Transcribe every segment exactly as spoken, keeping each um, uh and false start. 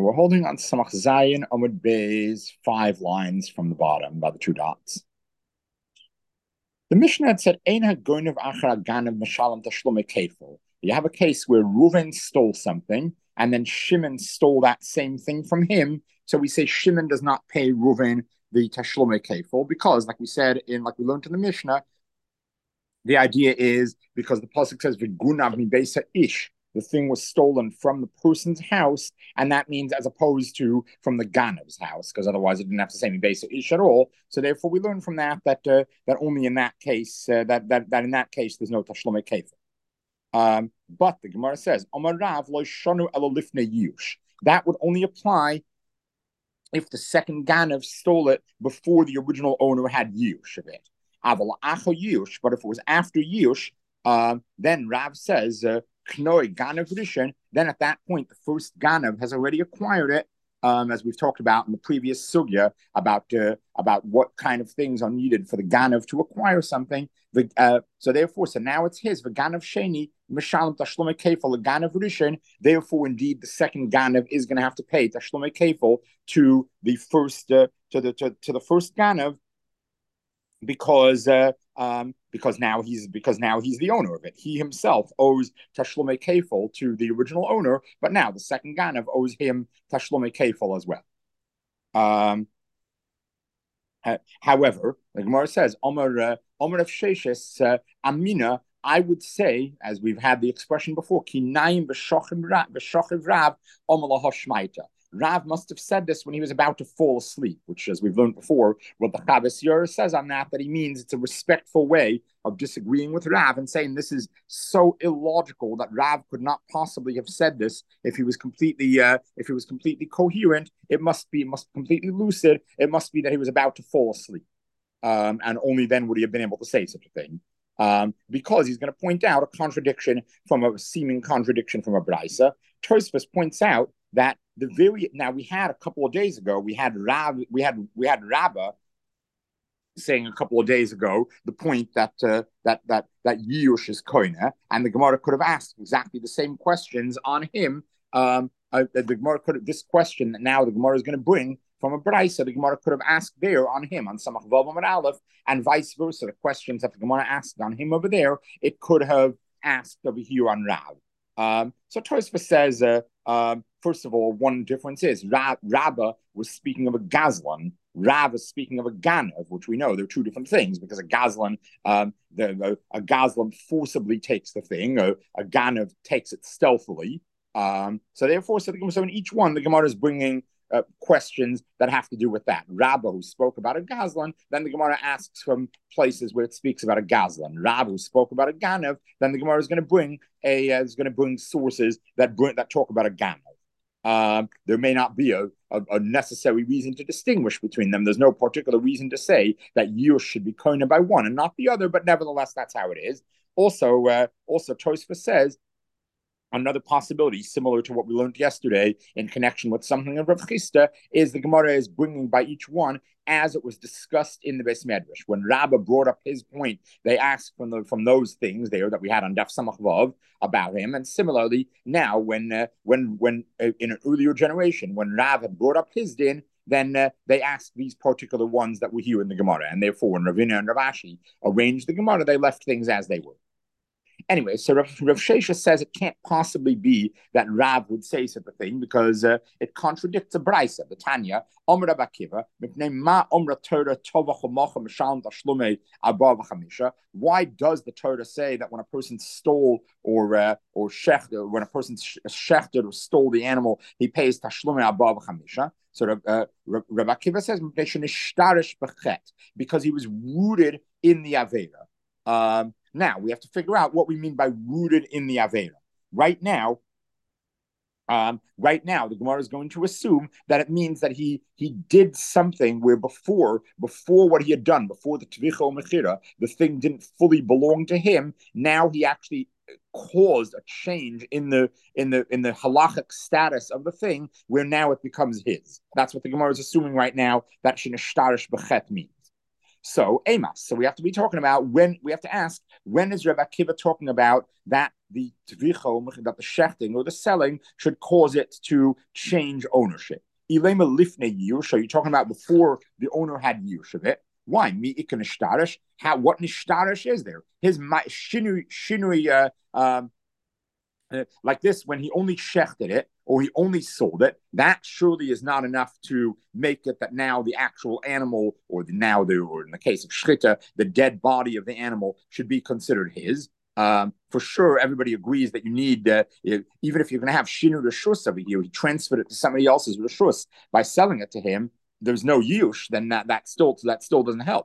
we're holding on Samach Zayin Amud Bey's five lines from the bottom by the two dots. The Mishnah had said, Ein hagoynev achar haganav mishalem tashlumei kefil. You have a case where Reuven stole something, and then Shimon stole that same thing from him. So we say Shimon does not pay Reuven the tashlumei kefil because, like we said in, like we learned in the Mishnah, the idea is because the pasuk says v'gunav mi beisa ish. The thing was stolen from the person's house, and that means as opposed to from the Ganav's house, because otherwise it didn't have to say Mibesa Ish at all. So therefore, we learn from that that uh, that only in that case uh, that that that in that case there's no Tashlomei Kefil. Um, but the Gemara says Amar Rav lo shanu elo lifnei yush. That would only apply if the second Ganav stole it before the original owner had yush of it. Aval acho yush, but if it was after yush, uh, then Rav says. Uh, Knoi Ganav Rishon, then at that point, the first Ganav has already acquired it, um, as we've talked about in the previous sugya about uh, about what kind of things are needed for the Ganav to acquire something. The, uh, so therefore, so now it's his. The Ganav Sheni, Mishalim Tashlomei Kefil, the Ganav Rishon. Therefore, indeed, the second Ganav is going to have to pay Tashlomei Kefil to the first uh, to the to, to the first Ganav because. Uh, Um, because now he's because now he's the owner of it. He himself owes Tashlomei Kefil to the original owner, but now the second Ganav owes him Tashlomei Kefil as well. Um, uh, however, the Gemara says, Omer uh, Omer of Sheshes uh, Amina. I would say, as we've had the expression before, Kinayim v'shochiv Rav Omer lahoshmaita. Rav must have said this when he was about to fall asleep, which, as we've learned before, what the Chavis Yer says on that, that he means it's a respectful way of disagreeing with Rav and saying this is so illogical that Rav could not possibly have said this if he was completely, uh, if he was completely coherent. It must be, must be completely lucid. It must be that he was about to fall asleep, um, and only then would he have been able to say such a thing. Um, because he's going to point out a contradiction from a seeming contradiction from a brisa. Tosfos points out that the very now we had a couple of days ago we had Rav we had we had Rabbah saying a couple of days ago the point that uh, that that that Yush is koine, and the Gemara could have asked exactly the same questions on him. Um, uh, the Gemara could have, this question that now the Gemara is going to bring from a brisa, the Gemara could have asked there on him on Samach Vav Amud Aleph, and vice versa. The questions that the Gemara asked on him over there, it could have asked over here on Rav. Um, so Tosfos says, uh, um, first of all, one difference is Rab, Rabbah was speaking of a Gazlan. Rav is speaking of a Ganav, which we know they're two different things because a Gazlan, um, the, the, a Gazlan forcibly takes the thing, a, a Ganav takes it stealthily. Um, so therefore, so, the, so in each one, the Gemara is bringing Uh, questions that have to do with that. Rabbah, who spoke about a Gazlan, then the Gemara asks from places where it speaks about a Gazlan. Rabbah, who spoke about a Ganav, then the Gemara is going to bring a uh, is going to bring sources that bring, that talk about a Ganav. Um, there may not be a, a, a necessary reason to distinguish between them. There's no particular reason to say that Yush should be koine by one and not the other, but nevertheless, that's how it is. Also, uh, also Tosfos says another possibility, similar to what we learned yesterday in connection with something of Rav Chisda, is the Gemara is bringing by each one as it was discussed in the Beis Medrash. When Rabbah brought up his point, they asked from the, from those things there that we had on Daf Samach Vav about him. And similarly, now when uh, when when uh, in an earlier generation, when Rav had brought up his din, then uh, they asked these particular ones that were here in the Gemara. And therefore, when Ravina and Rav Ashi arranged the Gemara, they left things as they were. Anyway, so Rav, Rav Shesha says it can't possibly be that Rav would say such a thing because uh, it contradicts a brisa, the Tanya, Omer Rabbi Akiva, ma Omer Torah tova chomocha m'shalom tashlumei arba v'chamisha. Why does the Torah say that when a person stole or uh, or shechted, when a person shechted or stole the animal, he pays tashlumei arba v'chamisha? So uh, Rabbi Akiva says because he was rooted in the Avera. Um, Now, we have to figure out what we mean by rooted in the Avera. Right now, um, right now, the Gemara is going to assume that it means that he he did something where before, before what he had done, before the Tvicha or Mechira, the thing didn't fully belong to him. Now he actually caused a change in the in the in the halachic status of the thing, where now it becomes his. That's what the Gemara is assuming right now that shenashtarish bechet means. So, Amos. So we have to be talking about when we have to ask when is Rabbi Akiva talking about that the tvicho, that the shechting or the selling should cause it to change ownership. Ilema lifnei yush, so you're talking about before the owner had yush of it. Why? Mi ikan How? What nishtarish is there? His shinui shinui uh, um, uh, like this, when he only shechted it or he only sold it, that surely is not enough to make it that now the actual animal, or the now the, or in the case of shchita, the dead body of the animal should be considered his. Um, for sure, everybody agrees that you need, uh, even if you're going to have shinu reshus over here, he transferred it to somebody else's reshus by selling it to him. There's no yush, then that, that still that still doesn't help.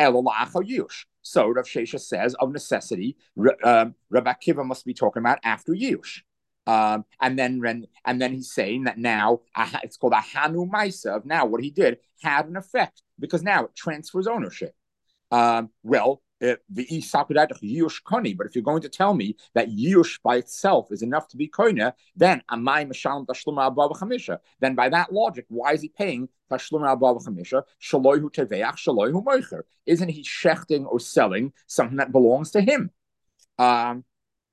yush. So Rav Shesha says, of necessity, um, Rabbi Akiva must be talking about after yush. Um, and then and then he's saying that now uh, it's called a hanu maisa of now what he did had an effect because now it transfers ownership. Um, well, uh, the yush koni, but if you're going to tell me that yush by itself is enough to be koina, then amai mashalim tashluma abba v'chamisha. Then by that logic, why is he paying tashluma abba v'chamisha? Shaloihu teveach, shaloihu moicher. Isn't he shechting or selling something that belongs to him? Um,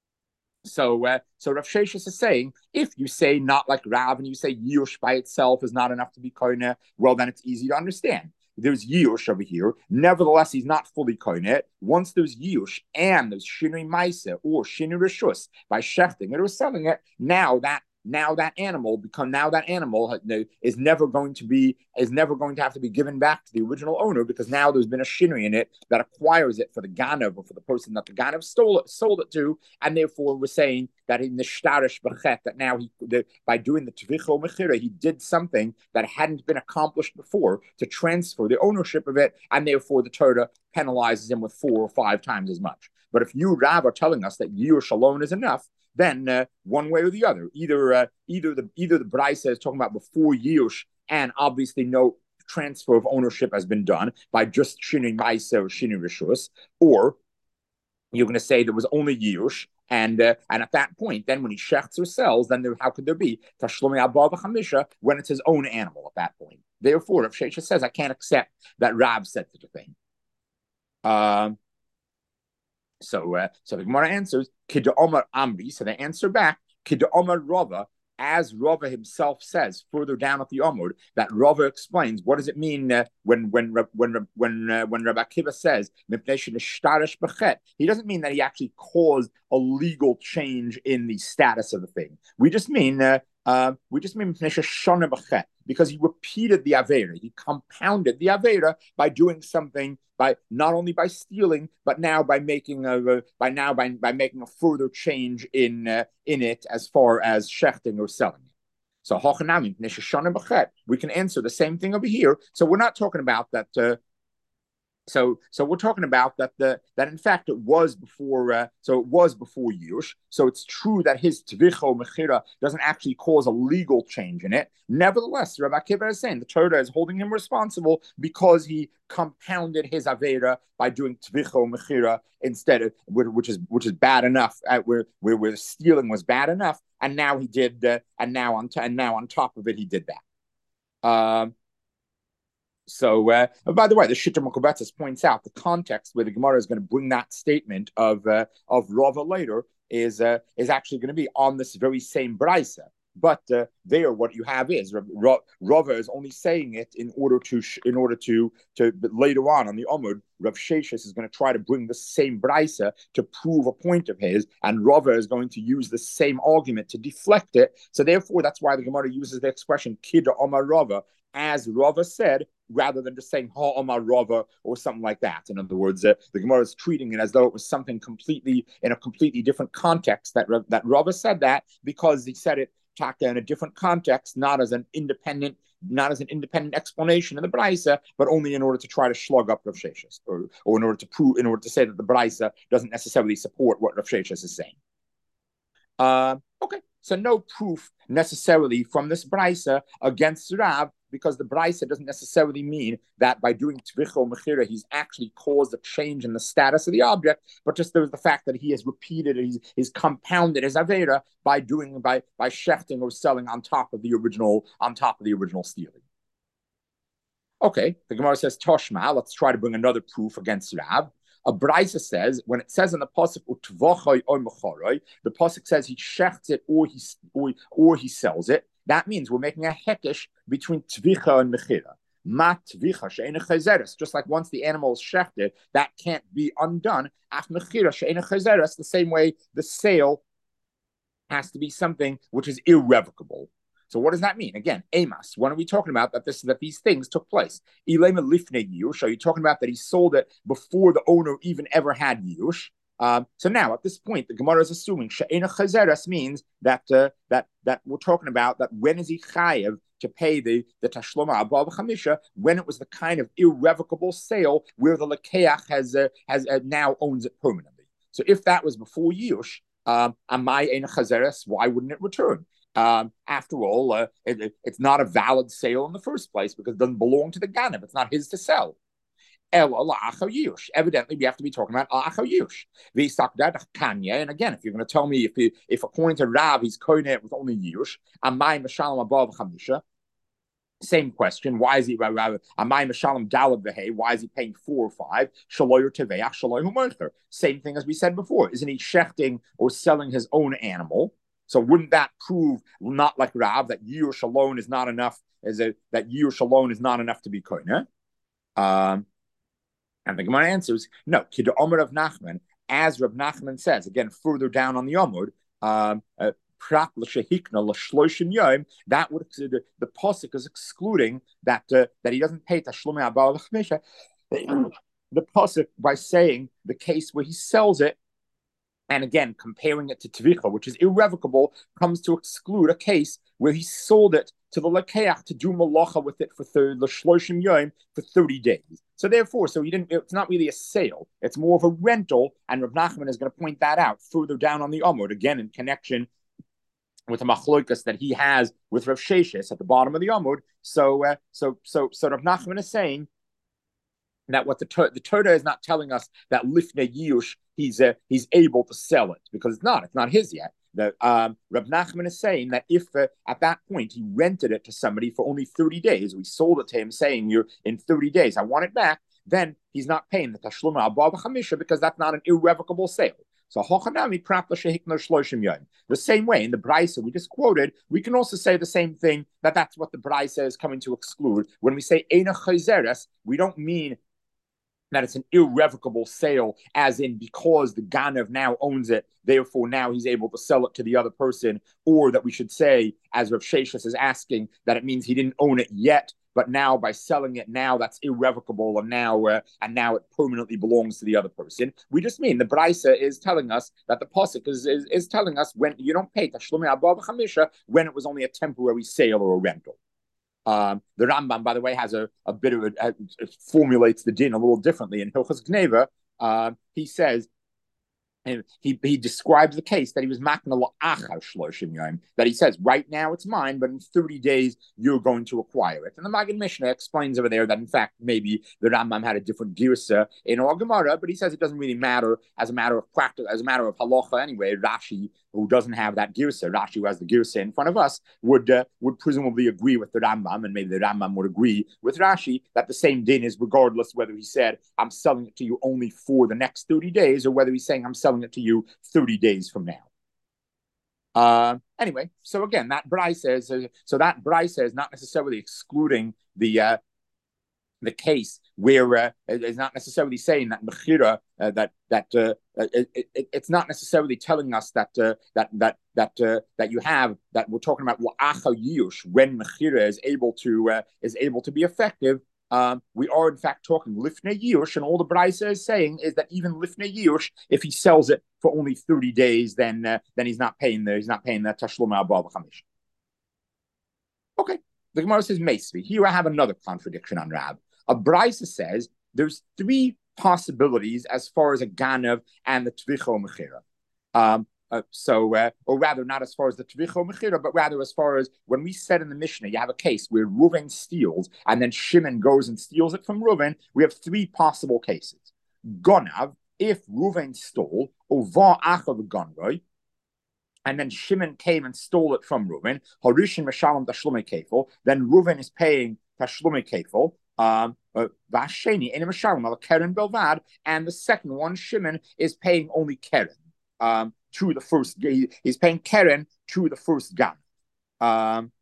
So, uh, so Rav Sheshes is saying, if you say not like Rav and you say Yush by itself is not enough to be koine, well, then it's easy to understand. There's Yush over here. Nevertheless, he's not fully koine. Once there's Yush and there's Shinui Maisa or Shinui Rishus by shechting it or selling it, now that now that animal become now that animal is never going to be is never going to have to be given back to the original owner because now there's been a shinui in it that acquires it for the ganav or for the person that the ganav stole it sold it to, and therefore we're saying that in the shtarish b'chet that now he the, by doing the tvicho mechira he did something that hadn't been accomplished before to transfer the ownership of it, and therefore the Torah penalizes him with four or five times as much. But if you Rav are telling us that yush alone is enough, then uh, one way or the other, either uh, either the either the Braisa is talking about before Yush, and obviously no transfer of ownership has been done by just Shinui Maisa or Shinui Rishus, or you're going to say there was only Yush, and uh, and at that point, then when he shechts or sells, then there, how could there be Tashlumi Abba v'chamisha when it's his own animal at that point? Therefore, if Shesha says, I can't accept that Rav said such a thing. Um. So, uh, so the Gemara answers, Kida Omar Amri. So they answer back, Kida Omar Rava, as Rava himself says further down at the Amud, that Rava explains what does it mean uh, when when when when uh, when Rabbi Akiva says he doesn't mean that he actually caused a legal change in the status of the thing. We just mean uh, uh, we just mean because he repeated the Avera, he compounded the Avera by doing something. By not only by stealing, but now by making a by now by, by making a further change in uh, in it as far as shechting or selling it. So we can answer the same thing over here. So we're not talking about that. Uh, so so we're talking about that the that in fact it was before. Uh, so it was before Yush. So it's true that his tvicho mechira doesn't actually cause a legal change in it. Nevertheless, Rabbi Akiva is saying the Torah is holding him responsible because he compounded his avera by doing tvicho mechira instead of which is which is bad enough. Uh, where, where where stealing was bad enough, and now he did, uh, and now on t- and now on top of it he did that. Um. So, uh, by the way, the Shita Mokobetzes points out the context where the Gemara is going to bring that statement of uh, of Rava later is uh, is actually going to be on this very same Braisa. But uh, there, what you have is Rava is only saying it in order to in order to to later on on the Amud, Rav Sheshes is going to try to bring the same Braisa to prove a point of his, and Rava is going to use the same argument to deflect it. So therefore, that's why the Gemara uses the expression Kida Omar Rava, as Rava said, rather than just saying Ha Omar Rava or something like that. In other words, uh, the Gemara is treating it as though it was something completely in a completely different context that that Rava said that because he said it taka in a different context, not as an independent, not as an independent explanation in the Braisa, but only in order to try to slug up Rav Sheshes, or or in order to prove, in order to say that the Braisa doesn't necessarily support what Rav Sheshes is saying. Uh, okay, so no proof necessarily from this Braisa against Rav, because the Braisa doesn't necessarily mean that by doing Tvicho Mechira, he's actually caused a change in the status of the object, but just there's the fact that he has repeated, he's, he's compounded his Avera by doing, by, by shechting or selling on top of the original, on top of the original stealing. Okay, the Gemara says, Toshma, let's try to bring another proof against Rav. A Brisa says, when it says in the pasuk utvachai or mecharoi, the pasuk says he shechts it or he or, or he sells it. That means we're making a hekesh between tvicha and mechira. Mat tvicha she'ena chazeres. Just like once the animal is shechted, that can't be undone. Af mechira she'ena chazeres. The same way the sale has to be something which is irrevocable. So what does that mean? Again, Amos. When are we talking about that this that these things took place? Ilema lifnei yush. Are you talking about that he sold it before the owner even ever had yush? Um, so now at this point, the Gemara is assuming she'ena chazeres means that uh, that that we're talking about that when is he chayev to pay the the tashloma above chamisha when it was the kind of irrevocable sale where the lekeach has uh, has uh, now owns it permanently. So if that was before yush, um, amai ena chazeres, why wouldn't it return? Um, after all, uh, it, it, it's not a valid sale in the first place because it doesn't belong to the Ganav. It's not his to sell. Evidently, we have to be talking about Achav Yush. And again, if you're going to tell me if he, if according to Rav he's koine with only Yush, Amay Mashalom above Chamisha. Same question. Why is he Amay Mashalom Dalad Vehe? Why is he paying four or five? Shaloyer Teveach Shaloy Humercher. Same thing as we said before. Isn't he shechting or selling his own animal? So wouldn't that prove not like Rav that Yush alone is not enough? Is it that Yush alone is not enough to be koine? Um. And the Gemara answers, no, Kid Omer of Nachman, as Rav Nachman says, again, further down on the Omud, um, uh, that would the, the posuk is excluding that uh, that he doesn't pay tashlumei abal v'chamisha. The posuk by saying the case where he sells it, and again comparing it to tvicha, which is irrevocable, comes to exclude a case where he sold it to the lekeach to do malacha with it for the shloshim yom for thirty days. So therefore, so he didn't. It's not really a sale; it's more of a rental. And Rav Nachman is going to point that out further down on the Amud, again in connection with the machlokas that he has with Rav Sheshes at the bottom of the Amud. So, uh, so, so, so Rav Nachman is saying that what the the Torah is not telling us that lifnei yush he's uh, he's able to sell it because it's not. It's not his yet. That um, Rav Nachman is saying that if uh, at that point he rented it to somebody for only thirty days, we sold it to him saying you're in thirty days, I want it back, then he's not paying the tashluma above chamisha because that's not an irrevocable sale. So hochanami prapla shehikner shloshim yom. The same way in the brisa we just quoted, we can also say the same thing that that's what the brisa is coming to exclude. When we say eina chayzeres, we don't mean that it's an irrevocable sale, as in because the Ganav now owns it, therefore now he's able to sell it to the other person, or that we should say, as Rav Sheshes is asking, that it means he didn't own it yet, but now by selling it now that's irrevocable, and now uh, and now it permanently belongs to the other person. We just mean the Brisa is telling us that the pasuk is, is is telling us when you don't pay tashlumei abba b'chamisha when it was only a temporary sale or a rental. Um, the Rambam, by the way, has a, a bit of a, a, formulates the din a little differently. In Hilchos Gneva, uh, he says, and he he describes the case that he was makna la'achar shloshim yom, that he says right now it's mine, but in thirty days you're going to acquire it. And the Magen Mishnah explains over there that in fact maybe the Rambam had a different girsa in our Gemara, but he says it doesn't really matter as a matter of practice, as a matter of halacha anyway. Rashi, who doesn't have that girsa, Rashi who has the girsa in front of us, would uh, would presumably agree with the Rambam, and maybe the Rambam would agree with Rashi that the same din is regardless whether he said I'm selling it to you only for the next thirty days or whether he's saying I'm selling it to you thirty days from now. Uh, anyway, so again, that Brai says, uh, so that Brai says not necessarily excluding the uh, the case where uh, it's not necessarily saying that mechira uh, that that uh, it, it, it's not necessarily telling us that uh, that that that uh, that you have that we're talking about la'acha yush when mechira is able to uh, is able to be effective. Um, we are in fact talking lifnei yush, and all the Brisa is saying is that even lifnei yush, if he sells it for only thirty days, then uh, then he's not paying the he's not paying the tashlum abba b'chamish. Okay, the Gemara says Meisvi. Here I have another contradiction on Rab. A Brisa says there's three possibilities as far as a ganav and the tvicho mechira. Um, Uh, so, uh, or rather, not as far as the Tvicho Mechira, but rather as far as when we said in the Mishnah, you have a case where Reuven steals and then Shimon goes and steals it from Reuven. We have three possible cases. Gonav, if Reuven stole, Ova Achav Gonroy, and then Shimon came and stole it from Reuven, Harushin Meshalom Tashlumei Kefil, then Reuven is paying Tashlumei Kefil. Um, Uh, Vasheni in a Keren Belvad, and the second one, Shimon, is paying only Keren um, to the first. He, he's paying Keren to the first gun. Um,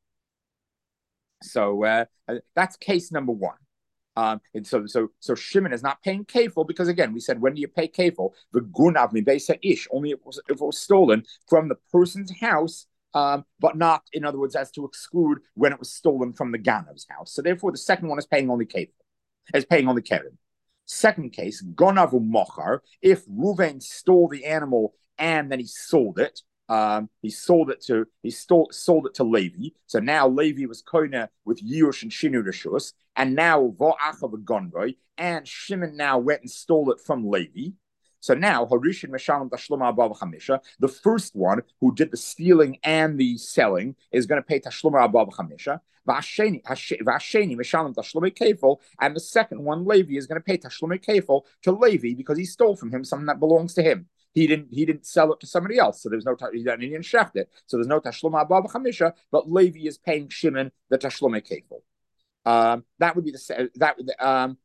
so uh, that's case number one. Um, and so, so, so Shimon is not paying kafel because, again, we said, when do you pay kafel? The gunav mibesa ish, only if it, was, if it was stolen from the person's house, um, but not, in other words, as to exclude when it was stolen from the ganav's house. So therefore, the second one is paying only kafel, is paying only keren. Second case, gonavu mochar, if Ruvain stole the animal and then he sold it, um, he sold it to he stole sold it to Levi. So now Levi was koina with Yush and Shinu Rishus, and now Vo'achav Gonvoy, and Shimon now went and stole it from Levi. So now Harishin Meshalim Tashluma Abava Chamisha, the first one who did the stealing and the selling, is going to pay Tashluma Abava Chamisha. Vasheni Meshalim Tashluma Kefil, and the second one, Levi, is going to pay Tashluma Kefil to Levi because he stole from him something that belongs to him. He didn't. He didn't sell it to somebody else, so there's no. He didn't sheft it, so there's no tashluma abava chamisha. But Levi is paying Shimon the tashluma kefil. Um, that would be the that. Um,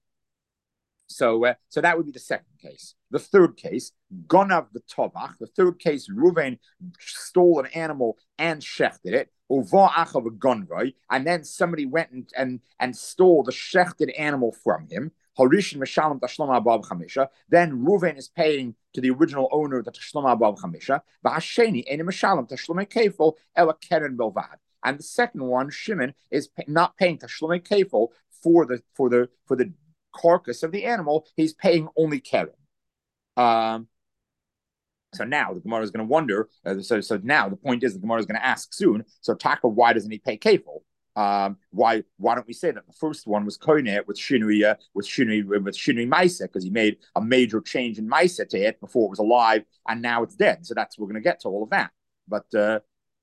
so uh, so that would be the second case. The third case, gonav the tovach. The third case, Ruvain stole an animal and shechted it. Uvo'achav gonvay, and then somebody went and, and and stole the shechted animal from him. Harishin Meshalim Tashloma Above Chamisha. Then Ruvain is paying to the original owner the Tashloma Above Chamisha. V'Hasheni Eni Meshalim Tashloma Kefil Ela Keren Belvad. And the second one, Shimon, is pay, not paying Tashloma Kefil for the for the for the carcass of the animal. He's paying only Keren. Um. So now the Gemara is going to wonder. Uh, so so now the point is the Gemara is going to ask soon. So Taka, why doesn't he pay Kefil? Um, why why don't we say that the first one was koine with shinui uh, with shinui with shinui maisa because he made a major change in maisa to it before it was alive and now it's dead. So that's we're going to get to all of that. But uh,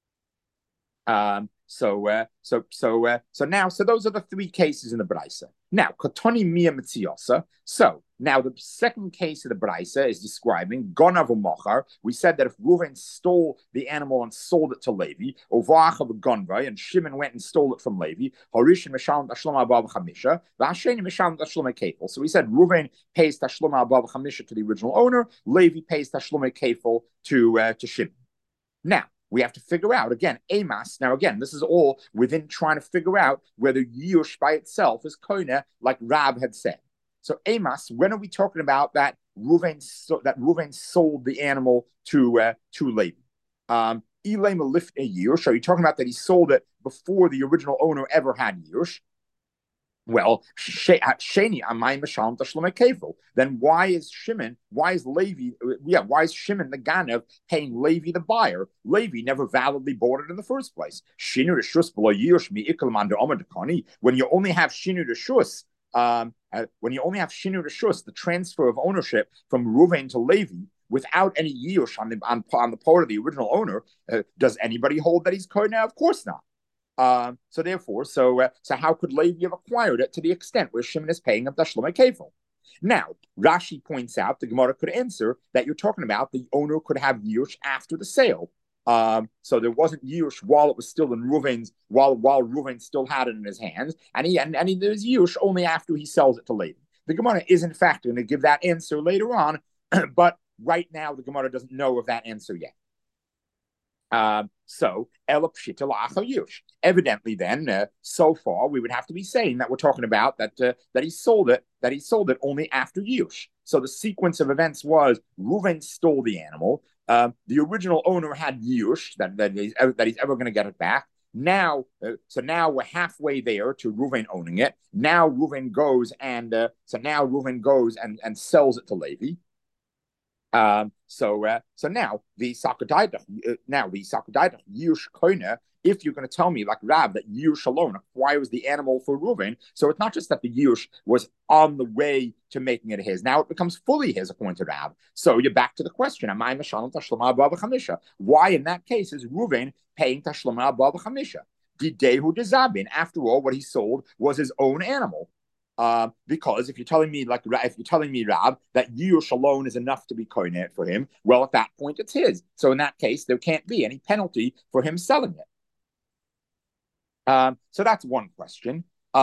um, so uh, so so uh, so now so those are the three cases in the Braisa. Now Katoni Mia Mitziosa. So now the second case of the Braisa is describing Gonav Mochar. We said that if Reuven stole the animal and sold it to Levi, Ovachav Gonvay, and Shimon went and stole it from Levi, Harish and Mishal Tashloma Above Chamisha, Vasheni Mishal Tashloma Kefil. So we said Reuven pays Tashloma Above Chamisha to the original owner, Levi pays Tashloma Kefil to uh, to Shimon. Now we have to figure out, again, Amas. Now, again, this is all within trying to figure out whether Yush by itself is Koine, like Rab had said. So, Amas, when are we talking about that Reuven, so, that Reuven sold the animal to uh, to Levi? Um, Elay Malif a Yush, are you talking about that he sold it before the original owner ever had Yush? Well, Sheni Amay Mashalom Tashloma Kefil. Then why is Shimon, why is Levi, yeah, why is Shimon the Ganav paying Levi the buyer? Levi never validly bought it in the first place. Shinu Rishus below Yush mi Ikelman Omar. When you only have Shinu Rishus, um, uh, when you only have Shinu Rishus, the transfer of ownership from Reuven to Levi, without any Yush on the on, on the part of the original owner, uh, does anybody hold that he's Kohen? Of course not. Um, so therefore, so uh, so how could Levi have acquired it to the extent where Shimon is paying him Tashloma Kefil? Now, Rashi points out, the Gemara could answer that you're talking about the owner could have Yush after the sale. Um, so there wasn't Yush while it was still in Reuven's, while while Reuven still had it in his hands, and he and, and he, there's Yush only after he sells it to Levi. The Gemara is in fact going to give that answer later on, but right now the Gemara doesn't know of that answer yet. Um, so, evidently, then, uh, so far, we would have to be saying that we're talking about that uh, that he sold it, that he sold it only after Yush. So the sequence of events was Reuven stole the animal. Uh, the original owner had Yush that that he's, that he's ever going to get it back. Now, uh, so now we're halfway there to Reuven owning it. Now Reuven goes and uh, so now Reuven goes and and sells it to Levi. Um, so, uh, so now the Sakadaita, uh, now the Sakadaita Yush Koine, if you're going to tell me like Rab that Yush alone acquires the animal for Reuven, so it's not just that the Yush was on the way to making it his. Now it becomes fully his according to Rab. So you're back to the question: Am I Mashalim Tashlama Abba Chamisha? Why in that case is Reuven paying Tashlama Abba Chamisha? Didehu Dezabin. After all, what he sold was his own animal. Uh, because if you're telling me, like, if you're telling me, Rab, that Yush alone is enough to be koined for him, well, at that point, it's his. So in that case, there can't be any penalty for him selling it. Um, so that's one question. Um,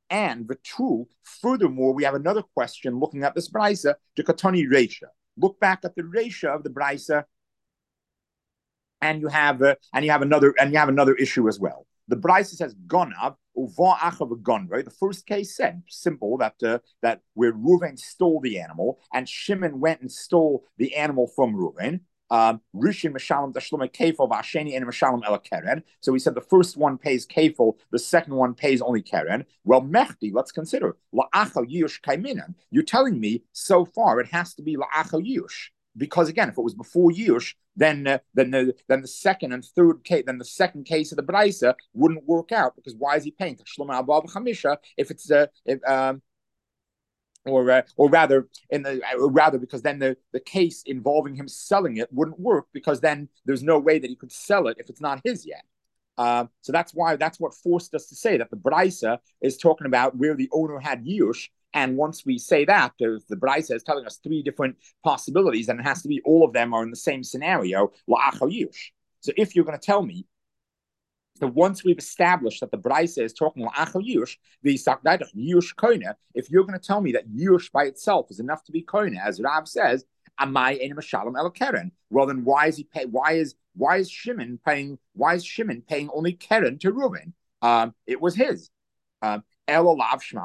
And the true, furthermore, we have another question looking at this brisa, to Katani Reisha. Look back at the Reisha of the brisa, and you have uh, and you have another and you have another issue as well. The brisa says Gonav uva achav gonvay. The first case said simple that uh, that where Reuven stole the animal and Shimon went and stole the animal from Reuven. Um, Rishon Meshalem Tashlum Kefil Vasheni and Meshalem El Keren. So we said the first one pays Kefil, the second one pays only Keren. Well, Mechdi, let's consider La'achal Yush Kaiminan. You're telling me so far it has to be La'achal Yush. Because again, if it was before Yush, then uh, then the then the second and third case, then the second case of the Brisa wouldn't work out, because why is he paying Tashlum Abba Chamisha if it's uh, if, um or uh, or rather in the or rather because then the, the case involving him selling it wouldn't work, because then there's no way that he could sell it if it's not his yet. Um, so that's why that's what forced us to say that the Brisa is talking about where the owner had Yush. And once we say that, the Brisa is telling us three different possibilities, and it has to be all of them are in the same scenario, la'achal yush. So if you're going to tell me, so once we've established that the Brisa is talking la'achal yush, the sakdaidach yush koine, if you're going to tell me that yush by itself is enough to be koine, as Rav says, amai enim shalom el keren. Well, then why is he pay? Why is why is Shimon paying? Why is Shimon paying only keren to Reuven? Um, it was his. Um, so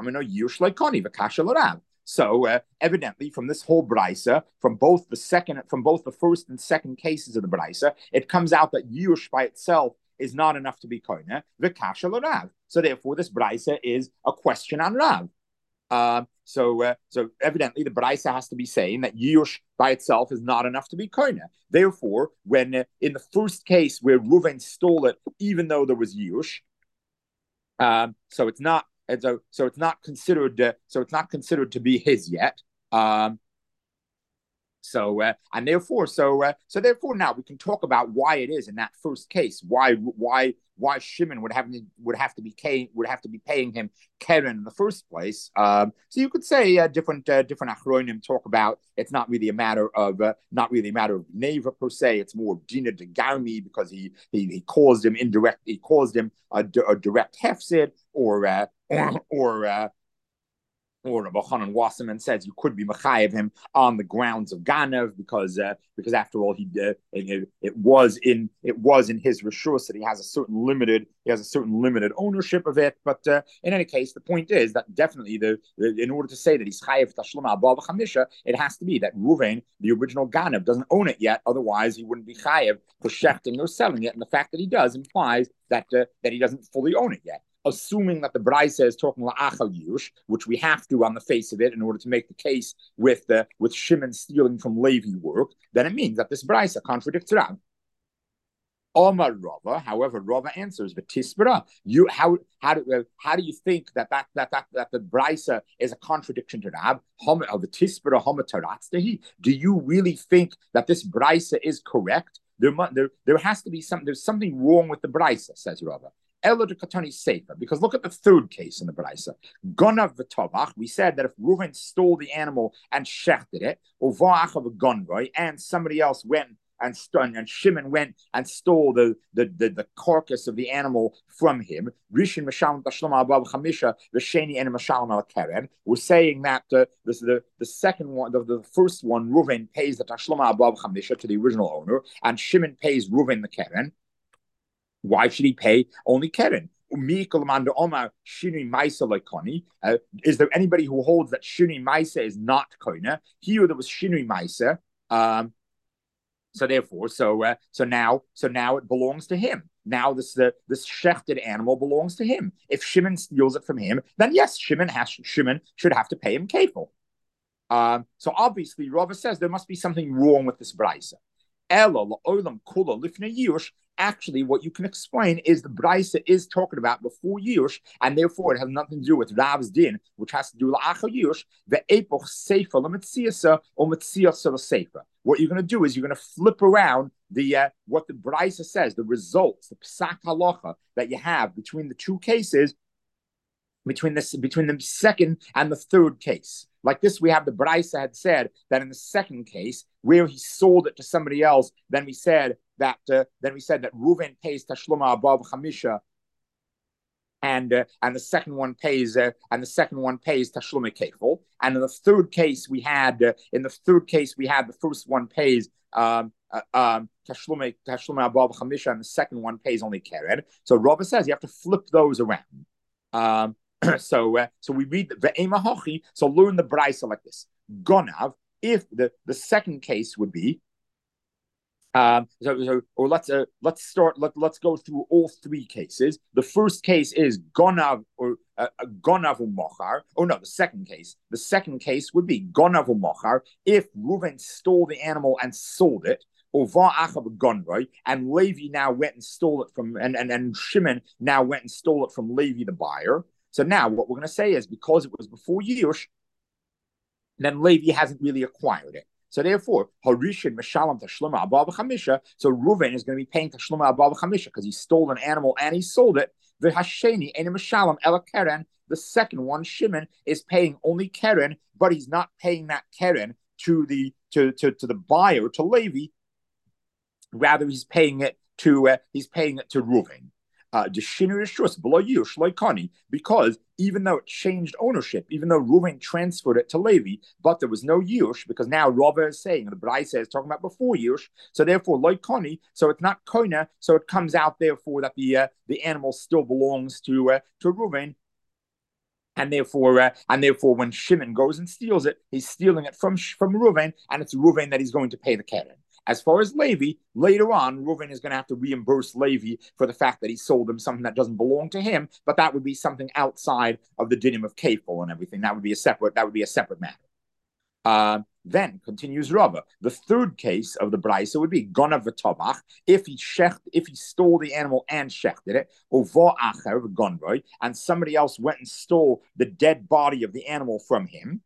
uh, evidently, from this whole brisa, from both the second, from both the first and second cases of the brisa, it comes out that yush by itself is not enough to be koine v'kasha l'rav. So therefore, this brisa is a question on Rav. Uh, so, uh, so evidently, the brisa has to be saying that yush by itself is not enough to be koine. Therefore, when uh, in the first case where Reuven stole it, even though there was yush, um, so it's not. So, so it's not considered. Uh, so it's not considered to be his yet. Um, so uh, and therefore, so uh, so therefore, now we can talk about why it is in that first case. Why why why Shimon would have would have to be paying would have to be paying him keren in the first place. Um, so you could say uh, different uh, different achronim talk about it's not really a matter of uh, not really a matter of neva per se. It's more of dina de garmi, because he he he caused him indirect. He caused him a, a direct hefsid, or uh, or or. Uh, or Rabbi Chanan Wasserman says you could be mechayev him on the grounds of Ganav, because uh, because after all he uh, it, it was in it was in his rishus that he has a certain limited he has a certain limited ownership of it. But uh, in any case, the point is that definitely the, the in order to say that he's chayev tashlum abal v'chamisha, it has to be that Ruvain, the original Ganav, doesn't own it yet. Otherwise, he wouldn't be chayev for shechting or selling it. And the fact that he does implies that uh, that he doesn't fully own it yet. Assuming that the Brisa is talking la'achal yush, which we have to on the face of it in order to make the case with uh, with Shimon stealing from Levi work, then it means that this Brisa contradicts Rav. Omar Rava, however, Rava answers v'tisbara. You how how do uh, how do you think that that that that, that the Brisa is a contradiction to Rav? V'tisbara hamataratzehi. Do you really think that this Brisa is correct? There, there, there has to be some. There's something wrong with the Brisa, says Rava. Elo de Katani Sefer, because look at the third case in the Brisa. Gonav v'tovach. We said that if Reuven stole the animal and shechted it, or va'achav v'gonvoi, and somebody else went and stunned, and Shimon went and stole the the, the, the carcass of the animal from him. Rishon Meshalem Tashlum Abab Chamisha v'Sheni and Meshalem Al Keren. We're saying that uh, this the the second one, the, the first one, Reuven pays the Tashlum Abab Chamisha to the original owner, and Shimon pays Reuven the Keren. Why should he pay only keren? Uh, is there anybody who holds that shinui maisa is not koine? Here there was shinui maisa, um, so therefore, so uh, so now, so now it belongs to him. Now this the this shechted animal belongs to him. If Shimon steals it from him, then yes, Shimon has Shimon should have to pay him kefil. Um, so obviously, Rava says there must be something wrong with this brisa. Actually, what you can explain is the Brisa is talking about before Yush, and therefore it has nothing to do with Rav's din, which has to do with La'achal Yush, the Epoch Sefer, L'Metziyasa, or Metziyasa Sefer. What you're going to do is you're going to flip around the uh, what the Brisa says, the results, the Psak Halacha that you have between the two cases, between this between the second and the third case. Like this, we have the Brisa had said that in the second case, where he sold it to somebody else, then we said that uh, then we said that Reuven pays Tashluma above Chamisha and uh, and the second one pays uh, and the second one pays tashlumei kefil. And in the third case, we had uh, in the third case we had the first one pays um, uh, um, tashlumei tashlumei above chamisha, and the second one pays only keren. So Rava says you have to flip those around. Um, so uh, so we read ve'ema hachi. So learn the brisa like this: Gonav. If the the second case would be Um, so, so, or let's uh, let's start. Let let's go through all three cases. The first case is gonav or uh, gonav u'mochar. Oh no, the second case. The second case would be gonav u'mochar if Reuven stole the animal and sold it, or va'achav gonroy, and Levi now went and stole it from, and and and Shimon now went and stole it from Levi the buyer. So now what we're going to say is because it was before Yush, then Levi hasn't really acquired it. So therefore, Harishin Meshalam Tashluma Abba Chamisha. So Reuven is going to be paying Tashluma Abba Chamisha because he stole an animal and he sold it. V'Hasheni Ene Meshalam Ela Keren. The second one, Shimon, is paying only Keren, but he's not paying that Keren to the to to, to the buyer, to Levi. Rather, he's paying it to uh, he's paying it to Reuven. Uh, because even though it changed ownership, even though Reuven transferred it to Levi, but there was no Yush, because now Rava is saying, the Braisa is talking about before Yush, so therefore Loikoni, so it's not Koina, so it comes out therefore that the uh, the animal still belongs to uh, to Reuven. And therefore, uh, and therefore, when Shimon goes and steals it, he's stealing it from from Reuven, and it's Reuven that he's going to pay the keren. As far as Levi, later on, Reuven is going to have to reimburse Levi for the fact that he sold him something that doesn't belong to him, but that would be something outside of the dinim of kefil and everything. That would be a separate. That would be a separate matter. Uh, then continues Rava. The third case of the brisa would be gonav v'tovach, if he shecht, if he stole the animal and shechted it, or va'acher v'gonroy, and somebody else went and stole the dead body of the animal from him.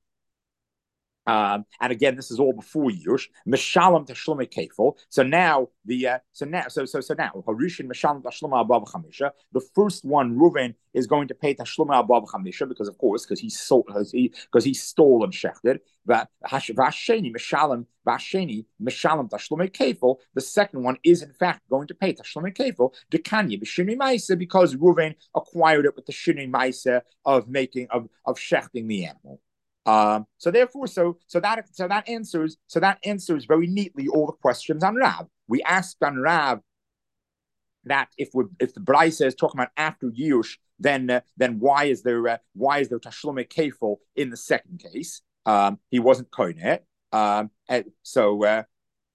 Um, and again, this is all before Yush. Meshalam tashlumei kefil. So now the uh, so now so so so now Harishin Meshalam tashlumei above chamisha. The first one, Reuven, is going to pay tashlumei above chamisha because of course because he sold because he because he stole and shechted. But Vasheni Meshalam Vasheni Meshalam tashlumei kefil. The second one is in fact going to pay tashlumei kefil dekanya b'shinui ma'isa because Reuven acquired it with the shinui ma'isa of making of of shechting the animal. Um, so therefore, so so that so that answers so that answers very neatly all the questions on Rav. We asked on Rav that if we if the Braisa is talking about after Yush, then uh, then why is there uh, why is there Tashlumei Kefil in the second case? Um, he wasn't koine. Um, so. Uh,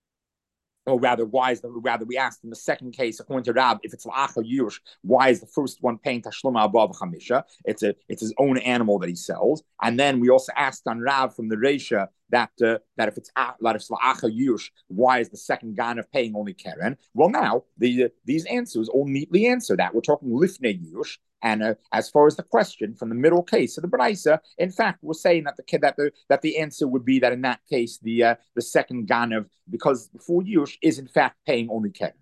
Or rather, why is the rather we asked in the second case, according to Rab, if it's la'achar yush, why is the first one paying tashluma above chamisha? It's a it's his own animal that he sells, and then we also asked on Rab from the Reisha that uh, that if it's that if it's la'achar yush, why is the second gan of paying only keren? Well, now the uh, these answers all neatly answer that. We're talking lifnei yush. And uh, as far as the question from the middle case of the Braisa, in fact, we're saying that the that the that the answer would be that in that case the uh, the second ganav, because before Yush, is in fact paying only keren.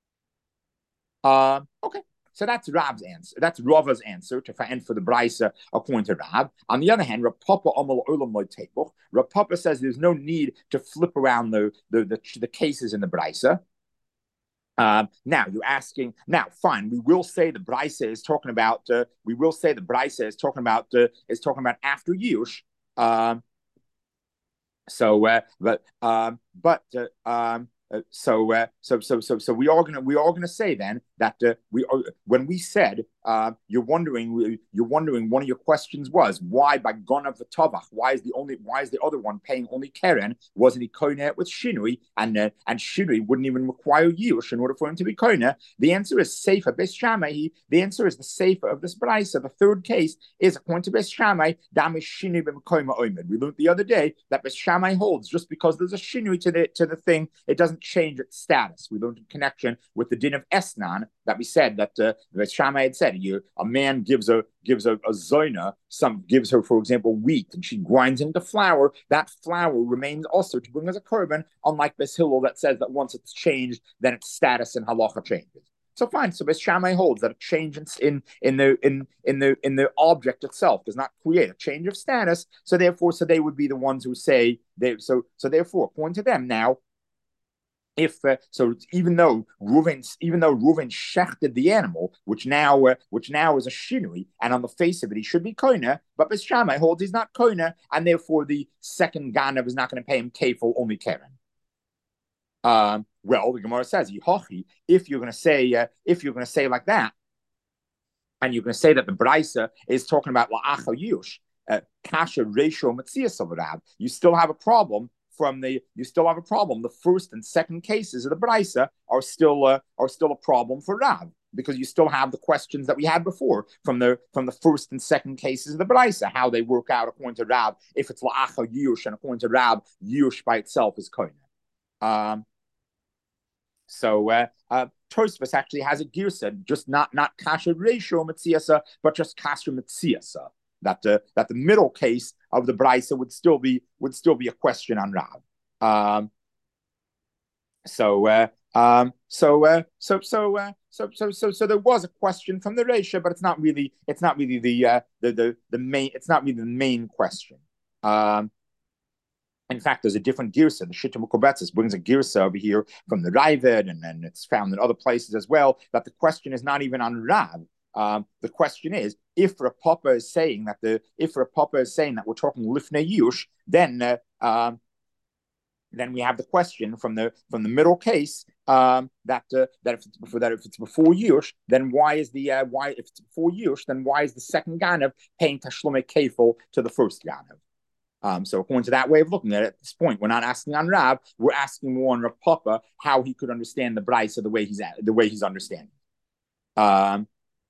Uh, okay, so that's Rav's answer. That's Rava's answer to and for the Braisa according to Rav. On the other hand, Rav Papa Amal Olam Lo Tepuch. Rav Papa says there's no need to flip around the the the, the cases in the Braisa. Um, now you're asking. Now, fine. We will say the Braisa is talking about. Uh, we will say the Braisa is talking about. Uh, is talking about after Yush. Um, so, uh, but um, but uh, um, uh, so uh, so so so so we are gonna we are gonna say then that uh, we are when we said uh, you're wondering you're wondering one of your questions was why by Gonav v'Tovach, why is the only why is the other one paying only keren? Wasn't he koine with shinui, and uh, and shinui wouldn't even require yush in order for him to be koine? The answer is sefer Beis Shammai. The answer is the sefer of this brayso. The third case is according to Beis Shammai. Damish shinui b'mekoyma oimed. We learned the other day that Beis Shammai holds just because there's a shinui to the to the thing, it doesn't change its status. We learned in connection with the din of Esnan that we said that uh, Beis Shammai had said you a man gives a gives a, a zoina, some gives her, for example, wheat, and she grinds into flour. That flour remains also to bring as a korban, unlike Beis Hillel that says that once it's changed, then its status in halacha changes. So fine. So Beis Shammai holds that a change in in the in in the in the object itself does not create a change of status. So therefore, so they would be the ones who say they so so therefore, according to them now. if uh, so, even though Reuven, even though Reuven shechted the animal, which now, uh, which now is a shinui, and on the face of it he should be koina, but Beis Shammai holds he's not koina, and therefore the second ganav is not going to pay him kefil, only keren. Um, well, the Gemara says, if you're going to say, uh, if you're going to say like that, and you're going to say that the Braisa is talking about la'acha yush, kasha ratio matzias of Rab, you still have a problem from the, you still have a problem. The first and second cases of the Braisa are still, uh, are still a problem for Rab, because you still have the questions that we had before from the from the first and second cases of the Braisa, how they work out according to Rab, if it's la'acha yush, and according to Rab, yush by itself is koine. Um, so uh, uh, Tosfos actually has a girsa, just not not kasher ratio mitziasa, but just kasher mitziasa. That the that the middle case of the brisa would still be would still be a question on Rav. Um, so uh, um, so uh, so so uh, so so so so there was a question from the Reisha, but it's not really it's not really the uh, the the the main it's not really the main question. Um, In fact, there's a different girsa. The Shittim Kobetzis brings a girsa over here from the Ravid, and, and it's found in other places as well, that the question is not even on Rav. Um, the question is, if Rav Papa is saying that the if Rav Papa is saying that we're talking Lifnei Yush, then uh, um, then we have the question from the from the middle case um, that uh, that if it's before that if it's before Yush, then why is the uh, why if it's before Yush, then why is the second Ganav paying Tashlumei Kefil to the first Ganav? Um, so according to that way of looking at it, at this point, we're not asking on Rav, we're asking more on Rav Papa how he could understand the Braisa the way he's at, the way he's understanding. Um,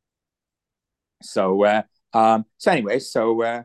so uh, um, so anyway, so uh,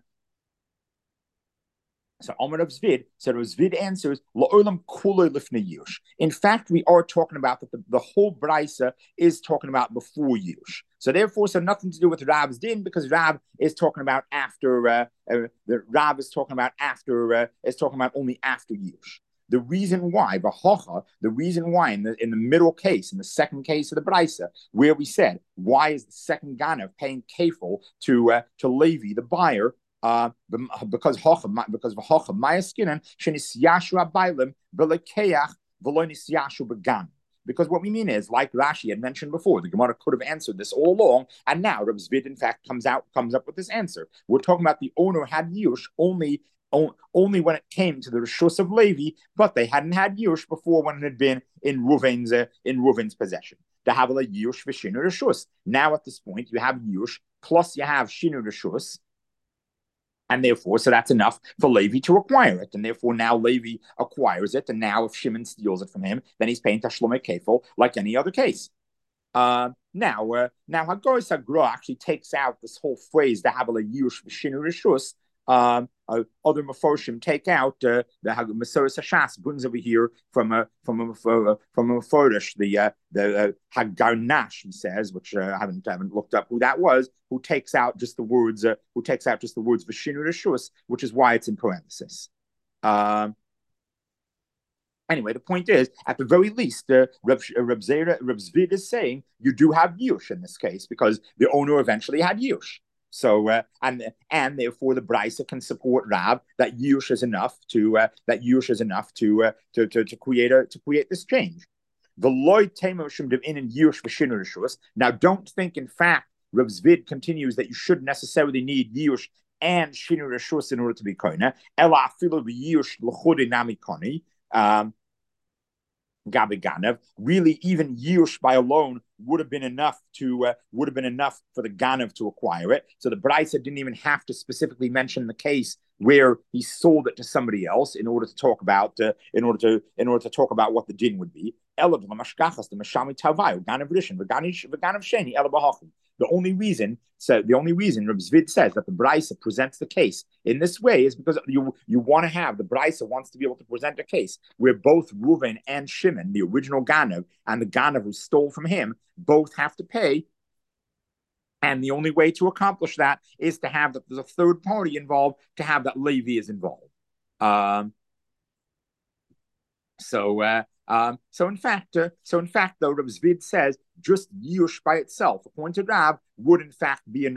so Omer of Zvid, so Zvid answers La'olam Kulei Lifnei Yush. In fact, we are talking about that the, the whole Braisa is talking about before Yush. So therefore, so nothing to do with Rav's din, because Rav is talking about after. Uh, uh, the Rav is talking about after. Uh, is talking about only after Yush. The reason why, Bahocha, the reason why in the in the middle case, in the second case of the Braisa, where we said why is the second Ganav paying kefil to uh, to Levi the buyer? Uh, because because Vahocha Maya Skinan Shenis Yashua Bailim Velekeach Velonis Yashu Began. Because what we mean is, like Rashi had mentioned before, the Gemara could have answered this all along, and now Reb Zvid, in fact, comes out comes up with this answer. We're talking about the owner had Yush only only when it came to the Rishus of Levi, but they hadn't had Yush before when it had been in Ruven's uh, in Ruven's possession. To have a Yush v'Shinu Rishus. Now at this point, you have Yush plus you have Shinu Rishus. And therefore, so that's enough for Levi to acquire it. And therefore, now Levi acquires it. And now if Shimon steals it from him, then he's paying Tashlumei Kefil like any other case. Uh, now, uh, now Hagoy Sagra actually takes out this whole phrase, the Havela Yush V'Shinu Rishus. Um, uh, other Mefoshim take out uh, the Masoras Hashas brings over here from a from a uh, from a Meforish the uh, the uh, Hagarnash, he says, which uh, I haven't haven't looked up who that was, who takes out just the words uh, who takes out just the words V'Shinu Rishus, which is why it's in parenthesis. Um, Anyway, the point is, at the very least, uh, Reb, Reb, Zera, Reb Zvid is saying you do have Yush in this case because the owner eventually had Yush. So uh, and and therefore the Braisa can support Rab that Yush is enough to uh, that Yush is enough to, uh, to to to create a to create this change. The Lloyd Tamer Shimdim in and Yush V'Shinu Rishus. Now, don't think, in fact, Reb Zvid continues that you should necessarily need Yush and Shinu Rishus in order to be koina. Ela afilu v'Yush l'chudei nami koni. Um, Gabi Ganav, really, even Yush by alone would have been enough to uh, would have been enough for the Ganav to acquire it. So the Braisa didn't even have to specifically mention the case where he sold it to somebody else in order to talk about uh, in order to in order to talk about what the din would be. The only reason, so the only reason Reb Zvid says that the Braisa presents the case in this way is because you you want to have the Braisa wants to be able to present a case where both Reuven and Shimon, the original Ganav, and the Ganav who stole from him, both have to pay. And the only way to accomplish that is to have that there's a third party involved, to have that Levi is involved. Um, so. Uh, Um, so in fact, uh, so in fact, though, Reb Zvid says just Yush by itself, according to Rab, would in fact be enough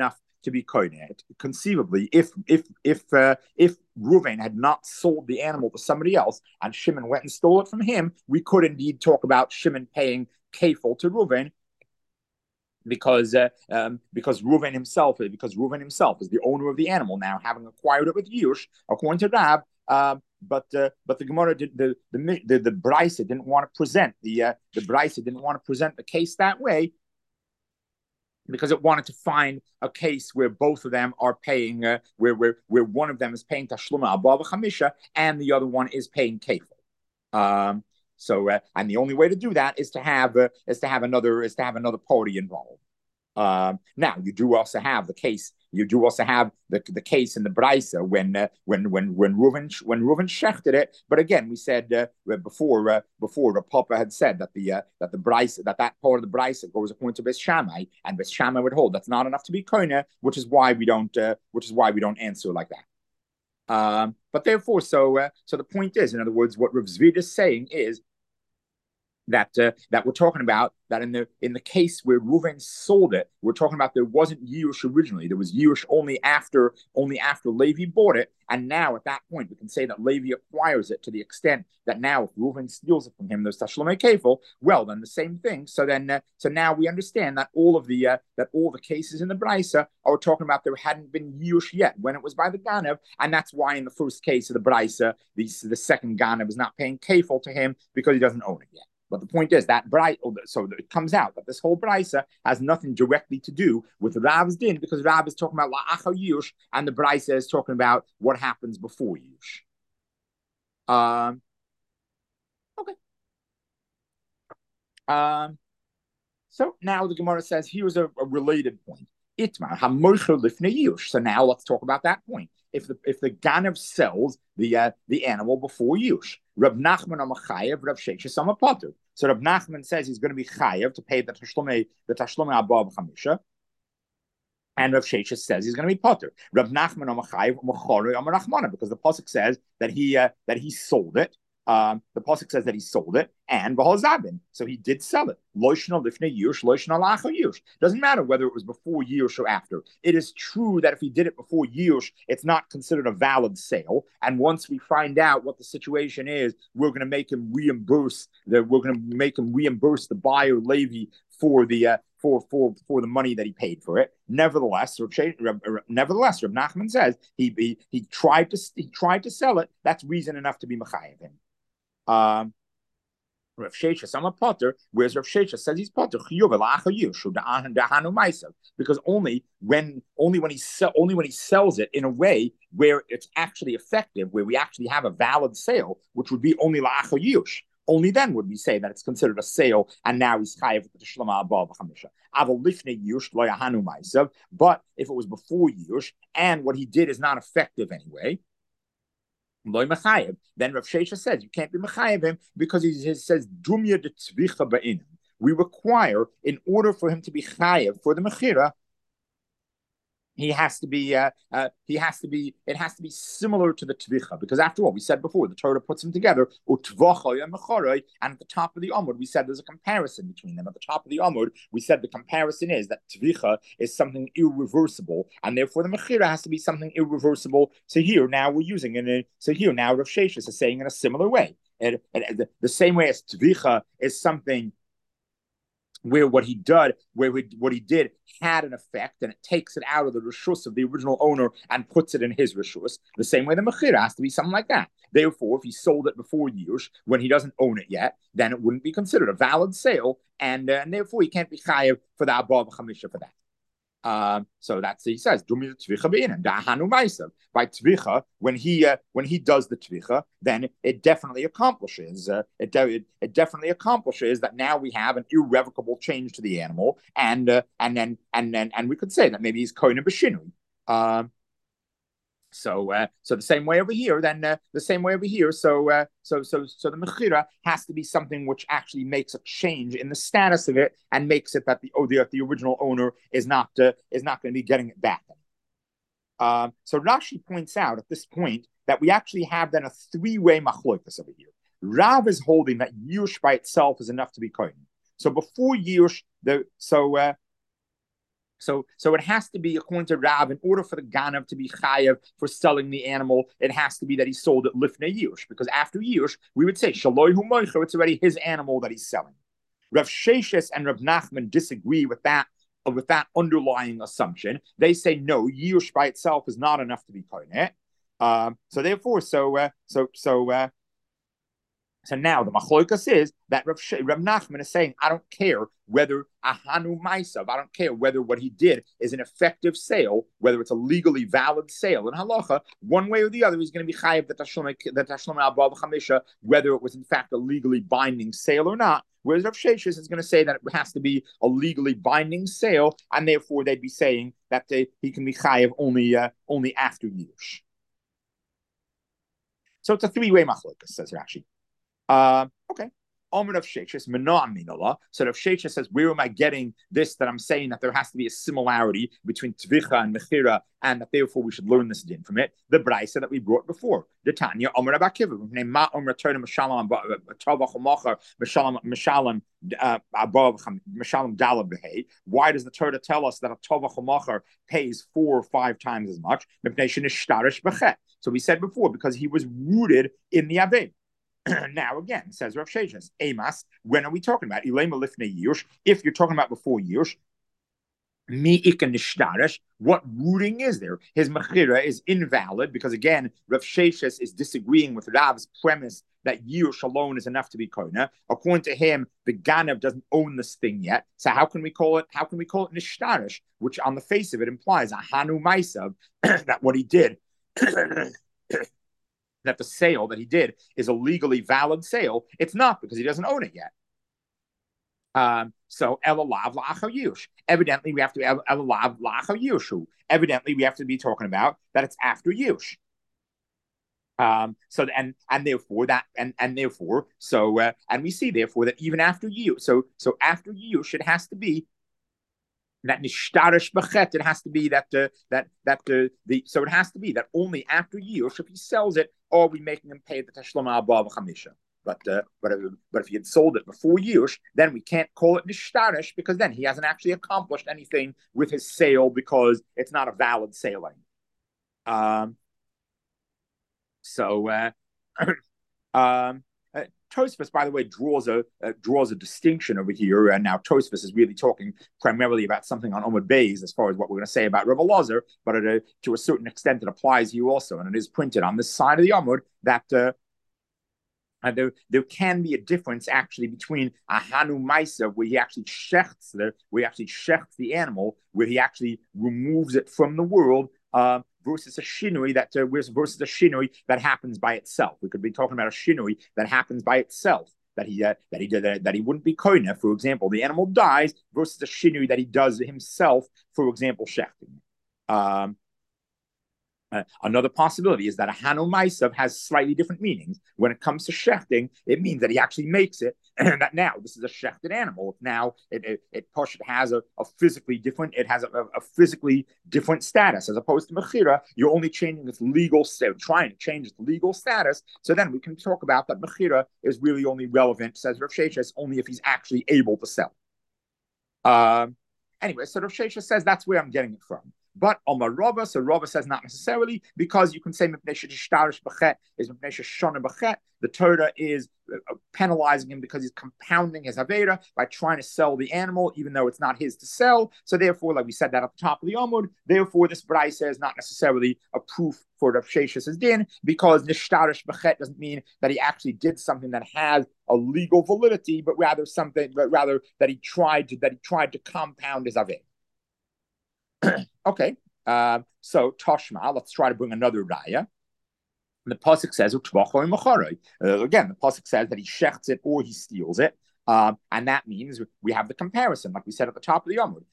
to be koine. Conceivably, if if if uh, if Reuven had not sold the animal to somebody else and Shimon went and stole it from him, we could indeed talk about Shimon paying kefil to Reuven, because uh, um, because Reuven himself because Reuven himself is the owner of the animal now, having acquired it with Yush, according to Rab. Uh, but uh, but the Gemara did, the the the, the Brisa didn't want to present the uh, the Brisa didn't want to present the case that way, because it wanted to find a case where both of them are paying, uh, where where where one of them is paying tashluma above chamisha and the other one is paying kefil. Um, so uh, and the only way to do that is to have uh, is to have another is to have another party involved. Um, now you do also have the case. You do also have the, the case in the Brisa when uh, when when when Reuven when Reuven shechted it. But again, we said uh, before uh, before the Papa had said that the uh, that the Brisa that that part of the Brisa goes according to Beis Shammai, and Beis Shammai would hold that's not enough to be koine, which is why we don't uh, which is why we don't answer like that. Um, but therefore, so uh, so the point is, in other words, what Rav Zvid is saying is that uh, that we're talking about, that in the in the case where Reuven sold it, we're talking about there wasn't Yush originally. There was Yush only after only after Levi bought it, and now at that point we can say that Levi acquires it to the extent that now if Reuven steals it from him, there's Tashlomei Kefil. Well, then the same thing. So then uh, so now we understand that all of the uh, that all the cases in the Brisa are talking about there hadn't been Yush yet when it was by the Ganev, and that's why in the first case of the Brisa, the the second Ganev is not paying Kefil to him because he doesn't own it yet. But the point is that Brisa, so it comes out that this whole Brisa has nothing directly to do with Rav's din, because Rav is talking about La'achar Yush, and the Brisa is talking about what happens before Yush. Um, okay. Um, so now the Gemara says here's a, a related point. Itmar hamoicher lifnei Yush. So now let's talk about that point. If the if the Ganev sells the uh, the animal before Yush, Rab Nachman amachayev, Rab Sheisha sama potter. So Rab Nachman says he's going to be chayev to pay the tashlomei the tashlomei above chamisha, and Rav Sheisha says he's going to be potter. Rab Nachman amachayev machorei amarachmana, because the pasuk says that he uh, that he sold it. Um, the pasuk says that he sold it, and v'hozabin, so he did sell it. Loishna lifnei yush, loishna la'achar yush. Doesn't matter whether it was before yush or after. It is true that if he did it before yush, it's not considered a valid sale. And once we find out what the situation is, we're going to make him reimburse. The, we're going to make him reimburse the buyer Levi for the uh, for for for the money that he paid for it. Nevertheless, nevertheless, Reb Nachman says he he he tried to he tried to sell it. That's reason enough to be mechayev him. Um, Rav Sheisha, some potter, whereas Rav Sheisha says he's potter because only when only when he sell, only when he sells it in a way where it's actually effective, where we actually have a valid sale, which would be only la'achar yush. Only then would we say that it's considered a sale, and now he's chayev with the shlama above chamisha. Aval lifnei yush lo yahanu ma'asav. But if it was before yush and what he did is not effective anyway, then Rav Sheisha says you can't be mechayev him because he, he says dumya de tzvicha ba'inim. We require, in order for him to be chayev for the mechira, he has to be, uh, uh, he has to be, it has to be similar to the tvicha, because after all, we said before, the Torah puts them together, and at the top of the Amud, we said there's a comparison between them. At the top of the Amud, we said the comparison is that tvicha is something irreversible, and therefore the mechira has to be something irreversible. So here, now we're using it, so here, now Rav Sheisha is saying in a similar way. And, and the, the same way as tvicha is something where what he did, where we, what he did had an effect, and it takes it out of the reshus of the original owner and puts it in his reshus. The same way the mechira has to be something like that. Therefore, if he sold it before Yush, when he doesn't own it yet, then it wouldn't be considered a valid sale, and, uh, and therefore he can't be chayev for the above chamisha for that. Um, so that's he says by tvicha, when he uh, when he does the tvicha, then it definitely accomplishes uh, it, it it definitely accomplishes that now we have an irrevocable change to the animal, and uh, and then and then and we could say that maybe he's koine b'shinui. Um, So, uh, so the same way over here, then uh, the same way over here. So, uh, so, so, so the mechira has to be something which actually makes a change in the status of it and makes it that the oh, the, the original owner is not uh, is not going to be getting it back. Um, so Rashi points out at this point that we actually have then a three-way machlokas over here. Rav is holding that yush by itself is enough to be kohen. So before yush, the so. Uh, So, so it has to be, according to Rav, in order for the Ganav to be chayav for selling the animal, it has to be that he sold it lifnei yush, because after yush, we would say shaloi hu moicher, it's already his animal that he's selling. Rav Sheshes and Rav Nachman disagree with that, with that underlying assumption. They say no, yush by itself is not enough to be koineh. Um, so therefore, so uh, so so. Uh, So now the machlokas is that Rav, Rav Nachman is saying, I don't care whether ahanu maisav, I don't care whether what he did is an effective sale, whether it's a legally valid sale in halacha, one way or the other, he's going to be chayiv the tashlum al chamisha, whether it was in fact a legally binding sale or not. Whereas Rav Sheshes is going to say that it has to be a legally binding sale, and therefore they'd be saying that they, he can be chayiv only uh, only after Yush. So it's a three-way machlokas, says Rashi. Uh, okay. Omer of Sheshes, Menoa Minala. So Rav Sheshes says, where am I getting this that I'm saying that there has to be a similarity between Tvicha and Mechira, and that therefore we should learn this din from it? The Braisa that we brought before. The Tanya, Omer of Akiva, Ma Omer Turn Meshalam, Tavach Macher, Meshalam, Meshalam, above Meshalam Dalab Behe. Why does the Torah tell us that a Tavach Macher pays four or five times as much? So we said before, because he was rooted in the Aved. Now again, says Rav Sheshes, Emas, when are we talking about? If you're talking about before Yush, mi nishtarish, what rooting is there? His mechira is invalid because again, Rav Sheshes is disagreeing with Rav's premise that Yush alone is enough to be kona. According to him, the Ganav doesn't own this thing yet. So how can we call it? How can we call it nishtarish? Which on the face of it implies a hanu maisav, that what he did. That the sale that he did is a legally valid sale. It's not, because he doesn't own it yet. Um, so elalav la'achar yush. Evidently, we have to elalav la'achar yushu. Evidently, we have to be talking about that it's after yush. Um, so and and therefore that and and therefore so uh, and we see therefore that even after yush, so so after yush, it has to be that nishtarish bechet, it has to be that uh, that that uh, the so it has to be that only after yush, if he sells it, are we making him pay the tashlum al chamisha. But uh, but uh, but if he had sold it before yush, then we can't call it nishtarish, because then he hasn't actually accomplished anything with his sale, because it's not a valid sale. Um. So. Uh, um. Uh, Tosfos, by the way, draws a uh, draws a distinction over here, and now Tosfos is really talking primarily about something on Omid Beis as far as what we're going to say about Rav Elazar, but a, to a certain extent it applies here also, and it is printed on this side of the Amud that uh, uh, there there can be a difference actually between a Hanu Maisa, where he actually shechts the where he actually shechts the animal, where he actually removes it from the world. Uh, versus a shinui that uh, versus a shinui that happens by itself. We could be talking about a shinui that happens by itself, that he uh, that he did uh, that he wouldn't be koina. For example, the animal dies, versus a shinui that he does himself. For example, shechting. Um, Uh, another possibility is that a Hanu Maisav has slightly different meanings. When it comes to shechting, it means that he actually makes it, and that now this is a shechted animal. Now it it, it, it has a, a physically different, it has a, a physically different status, as opposed to Mechira. You're only changing its legal status, trying to change its legal status. So then we can talk about that Mechira is really only relevant, says Rav Sheshes, only if he's actually able to sell. Um, anyway, so Rav Sheshes says that's where I'm getting it from. But Omar Rava, so Rava says not necessarily, because you can say is the Torah is penalizing him because he's compounding his Avera by trying to sell the animal, even though it's not his to sell. So therefore, like we said that at the top of the Amud, therefore this Braisa is not necessarily a proof for Rav Sheshes' din, because nishtarish bechet doesn't mean that he actually did something that has a legal validity, but rather something, but rather that he tried to that he tried to compound his Avera. Okay, uh, so Toshma, let's try to bring another raya. The pasuk says, uh, again, the pasuk says that he shechts it or he steals it, um, and that means we have the comparison, like we said at the top of the Amud.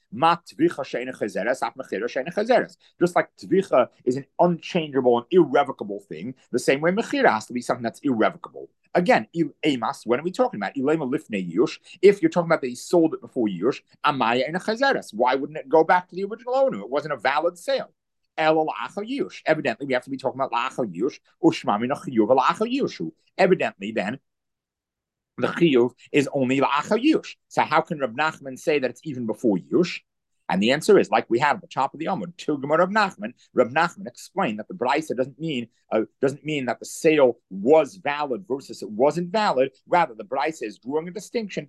Just like tvicha is an unchangeable and irrevocable thing, the same way mechira has to be something that's irrevocable. Again, emas, when are we talking about? If you're talking about that he sold it before yush, amaya and a chazeres, why wouldn't it go back to the original owner? It wasn't a valid sale. Evidently, we have to be talking about la'achar yush, ushmami nachiyuv la'achar yushu. Evidently, then, the chiyuv is only la'achar yush. So how can Rab Nachman say that it's even before yush? And the answer is, like we had at the top of the Amud, Tilgum Rav Nachman. Rav Nachman explained that the brisa doesn't mean uh, doesn't mean that the sale was valid versus it wasn't valid. Rather, the brisa is drawing a distinction.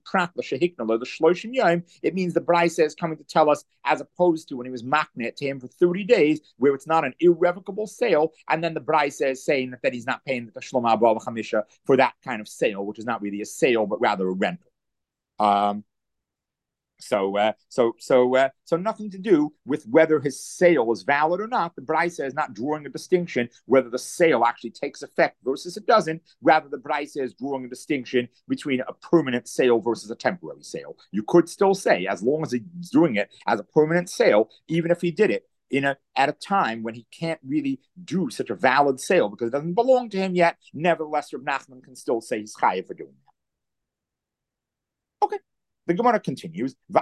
It means the brisa is coming to tell us, as opposed to when he was maknet to him for thirty days, where it's not an irrevocable sale, and then the brisa is saying that, that he's not paying the tashlum abal chamisha for that kind of sale, which is not really a sale but rather a rental. Um, So, uh, so, so, uh, so nothing to do with whether his sale is valid or not. The brisa is not drawing a distinction whether the sale actually takes effect versus it doesn't. Rather, the brisa is drawing a distinction between a permanent sale versus a temporary sale. You could still say, as long as he's doing it as a permanent sale, even if he did it in a at a time when he can't really do such a valid sale because it doesn't belong to him yet, nevertheless, Reb Nachman can still say he's chayav for doing that. Okay. The Gemara continues, You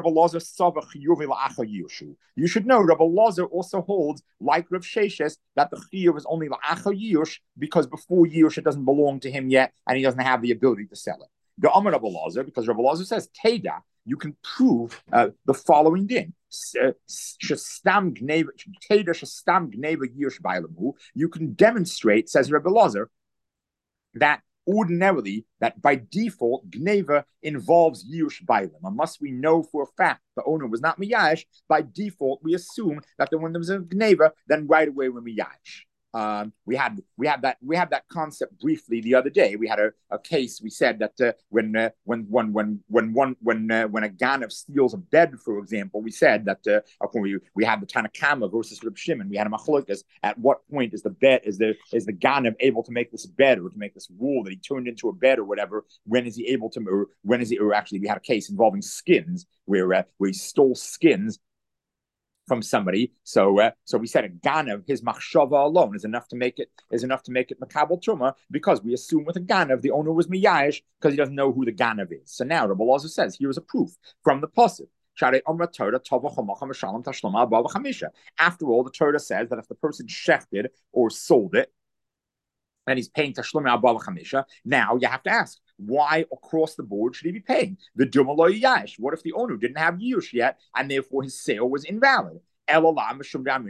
should know Rabbi Lazar also holds, like Rav Sheshes, that the chiyuv is only la'achar yush because before yush it doesn't belong to him yet and he doesn't have the ability to sell it. The Amar Rabbi Lazar, because Rabbi Lazar says, Teda, you can prove uh, the following din. You can demonstrate, says Rabbi Lazar, that ordinarily, that by default, gneva involves yush bailim. Unless we know for a fact the owner was not miyash, by default, we assume that when there was a gneva, then right away we're miyash. Um, we had we had that we had that concept briefly the other day. We had a, a case. We said that uh, when uh, when when when when one when uh, when a ganav steals a bed, for example, we said that uh, we we had the Tanakama versus Reb Shimon. We had a machlokas. At what point is the bed is the is the ganav able to make this bed or to make this wool that he turned into a bed or whatever? When is he able to? Or when is he? Or actually, we had a case involving skins where uh, where he stole skins from somebody. So uh, so we said a ganav, his machshava alone is enough to make it is enough to make it makabel truma, because we assume with a ganav the owner was miyash because he doesn't know who the ganav is. So now Rabbi Lazar says here is a proof from the pasuk. After all, the Torah says that if the person shechted or sold it and he's paying tashlum abal chamisha, now you have to ask, why across the board should he be paying? The dumalo yash. What if the owner didn't have yush yet, and therefore his sale was invalid? Evidently,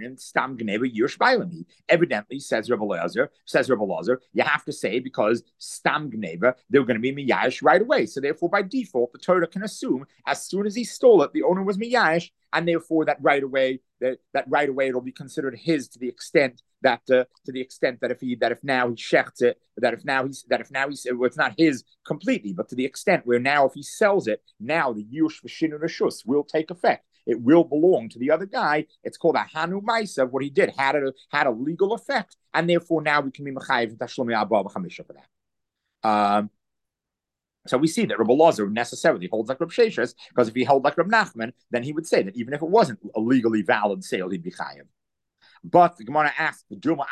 says Rebbe Lazar, says Rebbe Lazar, you have to say because stam gneva, they're going to be miyash right away. So therefore, by default, the Torah can assume as soon as he stole it, the owner was miyash, and therefore that right away, that, that right away it'll be considered his to the extent that uh, to the extent that if he that if now he shechts it, that if now he's that if now he's well, it's not his completely, but to the extent where now if he sells it, now the yush v'shinu reshus will take effect. It will belong to the other guy. It's called a hanu ma'isa. What he did had a had a legal effect, and therefore now we can be mechayiv and tashlumi abba b'chamisha for that. Um, so we see that Rabbi Lazar necessarily holds like Rabbi Sheshes, because if he held like Rabbi Nachman, then he would say that even if it wasn't a legally valid sale, he'd be chayiv. But the Gemara asks,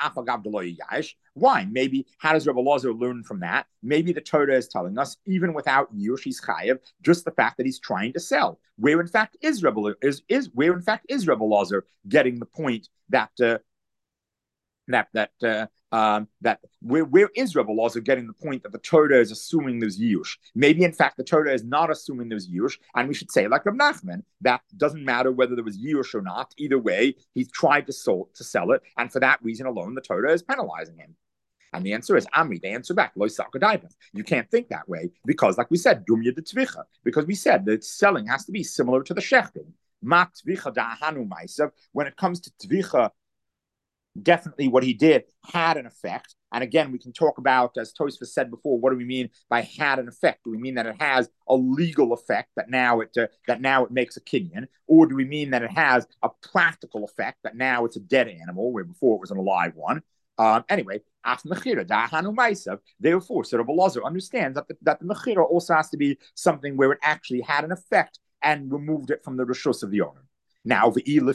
why? Maybe, how does Rabbi Lazar learn from that? Maybe the Torah is telling us, even without yush, he's chayiv, just the fact that he's trying to sell. Where in fact is Rabbi is is where in fact is Rabbi Lazar getting the point that uh, that that uh, um, that where where is Rabbi Lazar getting the point that the Torah is assuming there's yush? Maybe in fact the Torah is not assuming there's yush, and we should say like Rav Nachman, that doesn't matter whether there was yush or not. Either way, he's tried to sell to sell it, and for that reason alone, the Torah is penalizing him. And the answer is Amri. They answer back, you can't think that way because, like we said, dumya de tvicha, because we said that selling has to be similar to the shechting. Ma tvicha da hanu ma'asav. When it comes to tvicha, definitely what he did had an effect. And again, we can talk about, as Tosfos said before, what do we mean by had an effect? Do we mean that it has a legal effect, that now it uh, that now it makes a kinyan, or do we mean that it has a practical effect, that now it's a dead animal where before it was an alive one? Um, anyway, therefore, so Rabbi Lazar understands that the, that the mechira also has to be something where it actually had an effect and removed it from the reshus of the owner. Now,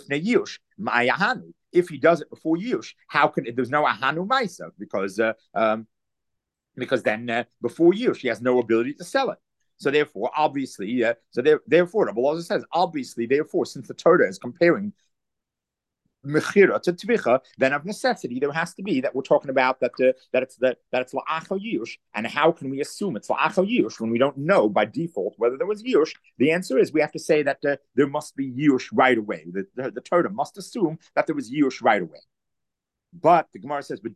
if he does it before yush, how can there's no ahanu ma'isa, because uh, um, because then uh, before yush he has no ability to sell it. So therefore, obviously, uh, so there, therefore, Rabbi Lazar says, obviously, therefore, since the Torah is comparing mechira to tvicha, then of necessity there has to be that we're talking about that uh, that it's that that it's la'achal yush. And how can we assume it's la'achal yush when we don't know by default whether there was yush? The answer is we have to say that uh, there must be yush right away. The, the, the Torah must assume that there was yush right away. But the Gemara says,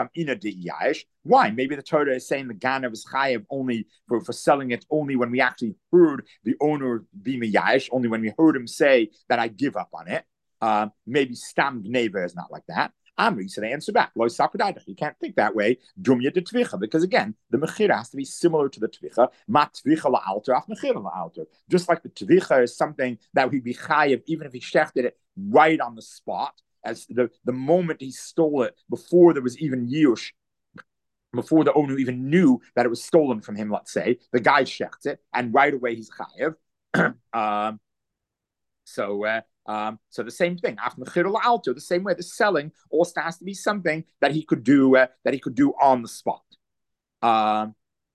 why? Maybe the Torah is saying the Ganav is chayav only for, for selling it only when we actually heard the owner be miyash, only when we heard him say that I give up on it. Uh, maybe Stam Gneva is not like that. Amri, so they answer back, you can't think that way, Dumya de Tvicha, because again, the Mechira has to be similar to the Tvicha, Ma Tvicha la'alter, af Mechira la'alter. Just like the Tvicha is something that would be chayav, even if he shechted it right on the spot, as the, the moment he stole it, before there was even Yush, before the owner even knew that it was stolen from him, let's say, the guy shechts it, and right away he's chayav. um, so, uh, Um, so the same thing, the same way the selling also has to be something that he could do uh, that he could do on the spot. Um,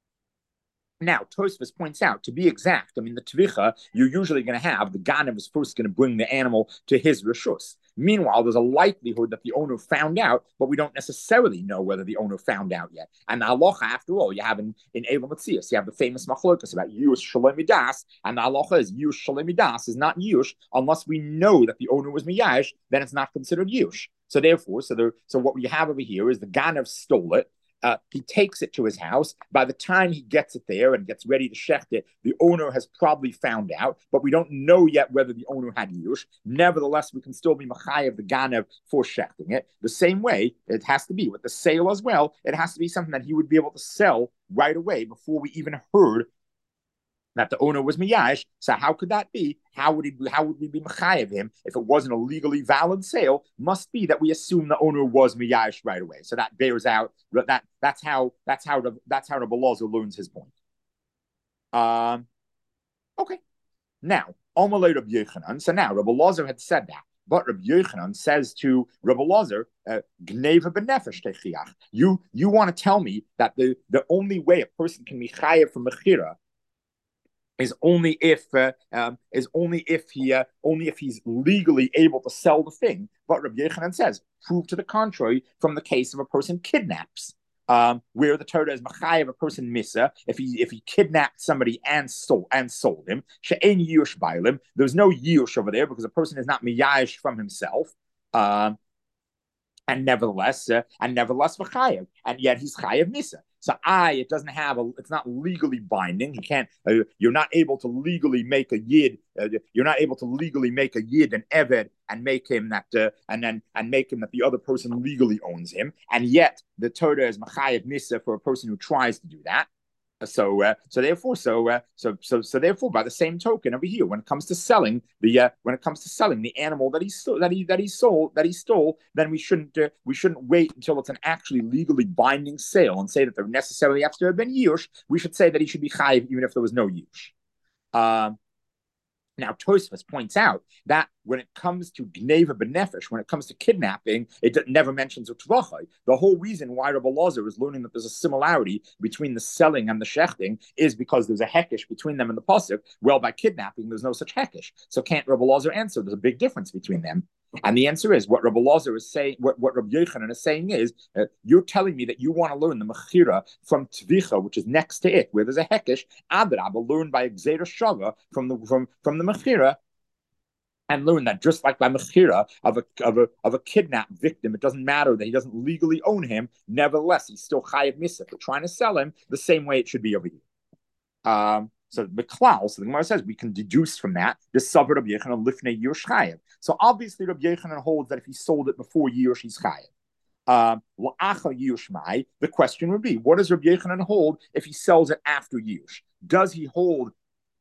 now, Tosfos points out, to be exact, I mean, the tvicha, you're usually going to have, the Ganav is first going to bring the animal to his reshus. Meanwhile, there's a likelihood that the owner found out, but we don't necessarily know whether the owner found out yet. And the halacha, after all, you have in, in Eilam Matzias, you have the famous machlokas about Yush Shalom Midas, and the halacha is Yush Shalom Midas is not Yush unless we know that the owner was Miyash, then it's not considered Yush. So therefore, so there, so what we have over here is the Ganav stole it. Uh, he takes it to his house. By the time he gets it there and gets ready to shecht it, the owner has probably found out, but we don't know yet whether the owner had yush. Nevertheless, we can still be machayev the ganav for shechting it. The same way it has to be with the sale as well. It has to be something that he would be able to sell right away before we even heard that the owner was miyash. So how could that be? How would he? How would we be mechayev him if it wasn't a legally valid sale? Must be that we assume the owner was miyash right away. So that bears out that that's how that's how the that's how Rabbi Elazar learns his point. Um, okay. Now, Omalei Rabbi Yochanan. So now Rabbi Elazar had said that, but Rabbi Yochanan says to Rabbi Elazar, "Gneva benefesh techiach." You you want to tell me that the the only way a person can be chayev from mechira is only if uh, um, is only if he uh, only if he's legally able to sell the thing. But Rabbi Yochanan says, prove to the contrary from the case of a person kidnaps, um, where the Torah is machayev a person misa if he if he kidnapped somebody and sold and sold him. She'ein yush bailim. There's no yush over there because a person is not miyash from himself. Um, and nevertheless, uh, and nevertheless, v'chayev, and yet he's chayev misa. So I, it doesn't have a, it's not legally binding. You can't, uh, you're not able to legally make a yid. Uh, you're not able to legally make a yid an eved and make him that, uh, and then and make him that the other person legally owns him. And yet the Torah is machayev misa for a person who tries to do that. So, uh, so therefore, so, uh, so, so, so therefore, by the same token, over here, when it comes to selling the, uh, when it comes to selling the animal that he stole, that he that he sold, that he stole, then we shouldn't, uh, we shouldn't wait until it's an actually legally binding sale and say that there necessarily has to have been yush. We should say that he should be chayiv even if there was no yush. Um, Now, Tosfos points out that when it comes to gneva benefesh, when it comes to kidnapping, it never mentions a tvachai. The whole reason why Rabbi Elazar is learning that there's a similarity between the selling and the shechting is because there's a hekesh between them in the pasuk. Well, by kidnapping, there's no such hekesh. So can't Rabbi Elazar answer? There's a big difference between them. And the answer is what Rabbi Elazar is saying, what, what Rabbi Yochanan is saying is, uh, you're telling me that you want to learn the mechira from tvicha, which is next to it, where there's a hekesh, adrabah, learn by gzeira shava from the from from the mechira, and learn that just like by mechira of a of a of a kidnapped victim, it doesn't matter that he doesn't legally own him. Nevertheless, he's still chayiv misa for trying to sell him the same way it should be over here. Um, So the klal, so the Gemara says we can deduce from that the savar Rabbi Yochanan lifnei yush chayev. So obviously Rabbi Yochanan holds that if he sold it before yush, he's chayev. Um, the question would be, what does Rabbi Yochanan hold if he sells it after yush? Does he hold?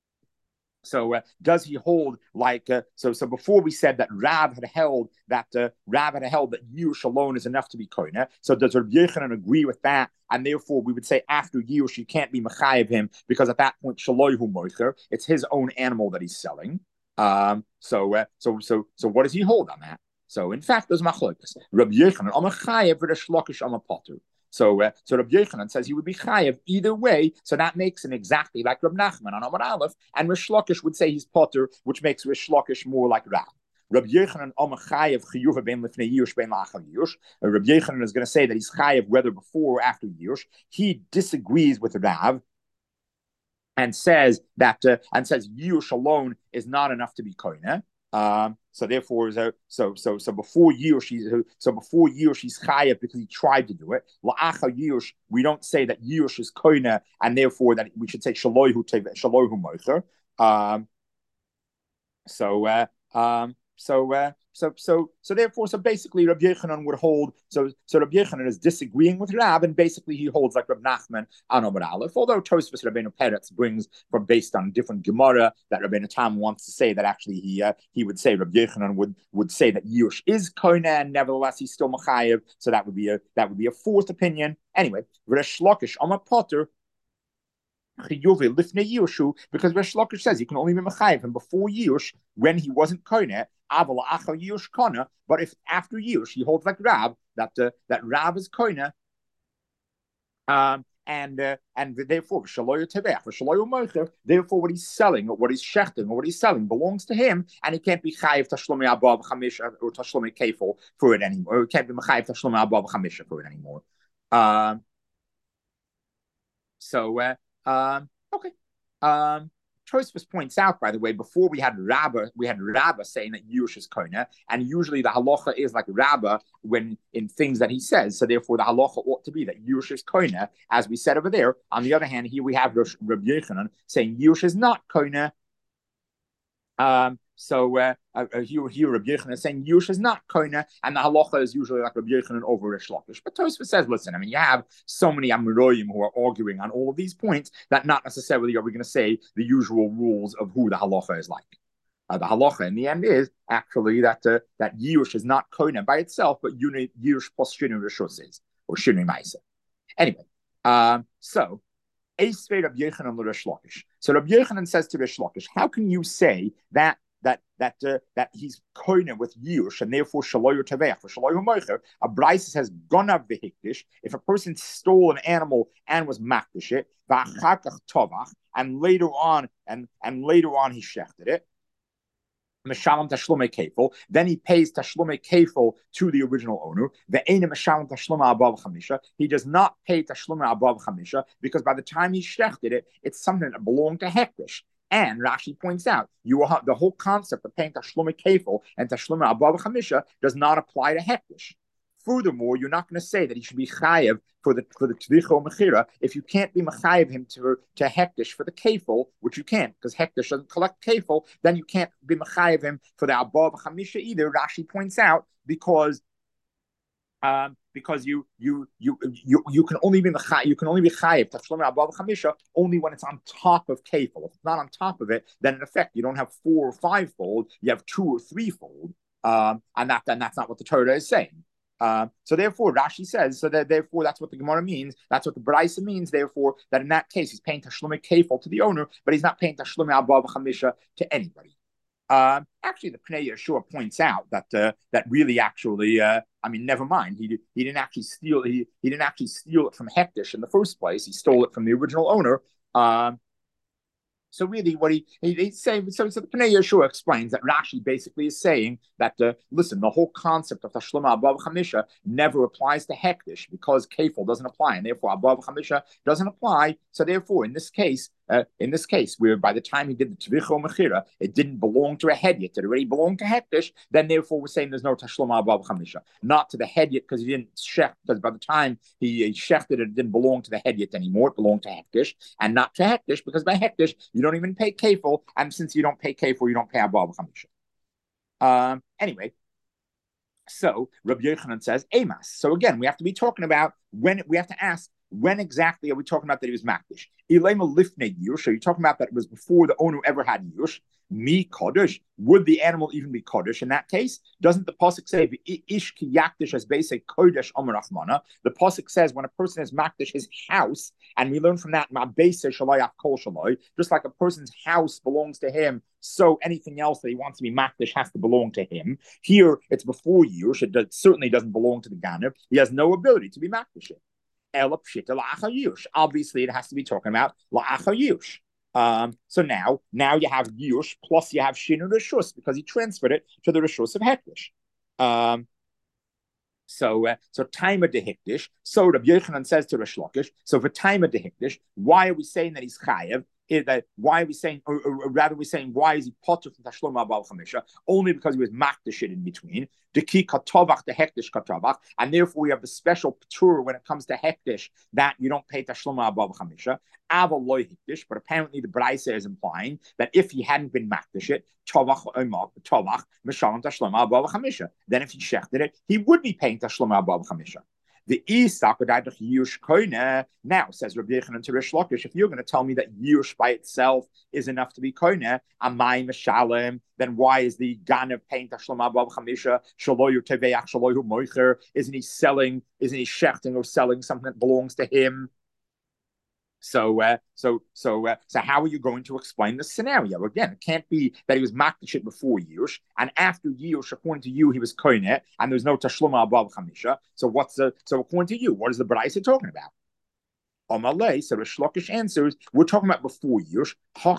So uh, does he hold like uh, so? So before we said that Rav had held that uh, Rav had held that yush alone is enough to be koina. So does Rabbi Yochanan agree with that? And therefore, we would say after yush you can't be mechayev him because at that point shaloihu moicher, it's his own animal that he's selling. Um, so uh, so so so what does he hold on that? So in fact, there's machlokas. Rabbi Yochanan am mechayev v'resh Lakish am potter. So, uh, so Rabbi Yochanan says he would be chayev either way. So that makes him exactly like Rabbi Nachman on Amar Aleph, and Rish Lakish would say he's potter, which makes Rish Lakish more like Rav. Rabbi Yochanan Omachayev Chiyuva Ben Lifnei Yush Ben Lachar Yush. Rabbi Yochanan is going to say that he's Chayev whether before or after Yush. He disagrees with Rav and says that uh, and says Yush alone is not enough to be koine. Um, so therefore, so so so so before Yush, he's so before Yush, he's chayav because he tried to do it. La'acha Yush, we don't say that Yush is koine, and therefore that we should say shaloihu teve shaloihu moicher. Um, so uh, um, so uh, so so so therefore, so basically, Rabbi Yochanan would hold. So so Rabbi Yochanan is disagreeing with Rab, and basically he holds like Rabbi Nachman on Amar Aleph. Although Tosfos Rabbeinu Peretz brings from based on different Gemara that Rabbeinu Tam wants to say that actually he uh, he would say Rabbi Yochanan would would say that Yush is koine, and nevertheless he's still machayev. So that would be a that would be a fourth opinion. Anyway, Resh Lakish Amar Potter. Because Resh Lakish says you can only be mechayev him before Yush when he wasn't koine. But if after Yush he holds like Rab that uh, that Rab is koine, um, and uh, and therefore therefore what he's selling or what he's shechting or what he's selling belongs to him, and he can't be chayev tashlumi abba chamish or tashlumi kefil for it anymore. Or he can't be mechayev tashlumi abba chamish for it anymore. Um, so. Uh, Um, okay. Um, Tosfos points out, by the way, before we had Rabbah, we had Rabbah saying that Yush is koine, and usually the halacha is like Rabbah when in things that he says. So therefore, the halacha ought to be that Yush is koine, as we said over there. On the other hand, here we have Rabbi Yochanan saying Yush is not koine. Um, so uh, uh, here, here Rabbi Yochanan is saying Yush is not koine, and the halacha is usually like Rabbi Yochanan over Rish Lakish. But Tosfos says, listen, I mean, you have so many Amoraim who are arguing on all of these points that not necessarily are we going to say the usual rules of who the halacha is like. Uh, the halacha in the end is actually that uh, that Yush is not koine by itself, but Yush plus Shinu Rishos is, or Shinu Maisa. Anyway, um, so Eisvei Rabbi Yochanan l'Rish Lakish. So Rabbi Yochanan says to Rish Lakish, how can you say that that that uh, that he's koine with Yush and therefore shaloyu tevech for shaloyu moicher? A brisa says gonav v'hikdish. If a person stole an animal and was makdish it, v'achakach tovach, and later on and and later on he shechted it. Meshalam Tashlumei Kefil, then he pays Tashlumei Kefil to the original owner. The Eina Meshalam Tashlumei Abav Chamisha. He does not pay Tashlumei Abav Chamisha because by the time he shechted it, it's something that belonged to Hektish. And Rashi points out, you will have the whole concept of paying Tashlumei Kefil and Tashlumei Abav Chamisha does not apply to Hektish. Furthermore, you're not going to say that he should be chayev for the for the tvicho mechira if you can't be mechayev him to to hektish for the kefil, which you can't because hektish doesn't collect kefil. Then you can't be mechayev him for the above chamisha either. Rashi points out because um, because you you you you you can only be mechayev, you can only be chayev tashlum above chamisha only when it's on top of kefil. If it's not on top of it, then in effect you don't have four or five fold, you have two or three fold, um, and that then that's not what the Torah is saying. Uh, so therefore, Rashi says, so that therefore that's what the Gemara means. That's what the Brisa means. Therefore, that in that case he's paying Tashlumei Kefil to the owner, but he's not paying Tashlumei Abba Chamisha to anybody. Uh, actually, the Pnei Yeshua points out that uh, that really, actually, uh, I mean, never mind. He he didn't actually steal. He he didn't actually steal it from Hektish in the first place. He stole it from the original owner. Um, So really, what he he, he say so, so the Pnei Yeshua explains that Rashi basically is saying that uh, listen, the whole concept of Tashluma Abba Chamisha never applies to Hektish because Kefil doesn't apply, and therefore Abba Chamisha doesn't apply. So therefore, in this case, uh, in this case, where by the time he did the Tvicho Mechira, it didn't belong to a Hedyot, it already belonged to Hektish. Then therefore, we're saying there's no Tashluma Abba Chamisha, not to the Hedyot because he didn't shech, because by the time he, he shechted it, it didn't belong to the Hedyot anymore. It belonged to Hektish, and not to Hektish because by Hektish you don't even pay kefil, and since you don't pay kefil, you don't pay abba chamisha. Um. Anyway, so Rabbi Yochanan says emas. So again, we have to be talking about when we have to ask when exactly are we talking about that he was makdish? Ilema lifnei yush. Are you talking about that it was before the owner ever had yush? Mi kodesh. Would the animal even be kodesh in that case? Doesn't the pasuk say ish ki yakdish as basic kodesh amar rachmana? The pasuk says when a person is makdish his house, and we learn from that ma beisa shalayach kol shalay. Just like a person's house belongs to him, so anything else that he wants to be makdish has to belong to him. Here it's before yush. It does, certainly doesn't belong to the ganef. He has no ability to be makdish. Obviously, it has to be talking about la'achar yush. Um, so now, now you have Yush plus you have Shinu Rishus because he transferred it to the Rishus of Hektish. Um, so, uh, so Taima de Hikdish. So Rabbi Yochanan says to Rish Lakish. So for Taima de Hikdish, why are we saying that he's chayev? Is that why are we saying, or, or, or rather, we're saying why is he potter from Tashlom Abal Chamisha? Only because he was makdish in between. The ki katovach the hektish katovach, and therefore we have the special patur when it comes to hektish that you don't pay Tashlom Abal Chamisha. Aval loy hektish, but apparently the Braisa is implying that if he hadn't been makdish it, tovach tovach mishalim Tashlom Abal Chamisha. Then if he shechted it, he would be paying Tashlom Abal Chamisha. The Isak Yush Koine now says Rabbi Yochanan to Rish Lakish, if you're going to tell me that Yush by itself is enough to be Koine, Amai Meshalem, then why is the Gan of paying Tashlom Abab Chamisha, Shaloyu Teveach, Shaloyu Moicher? Isn't he selling, isn't he shechting or selling something that belongs to him? So, uh, so, so, uh, so, how are you going to explain this scenario? Again, it can't be that he was makdish before Yush, and after Yush, according to you, he was koine, and there's no tashluma above chamisha. So, what's the? So, according to you, what is the Braisa talking about? Amalei, so Rish Lakish answers, we're talking about before Yush.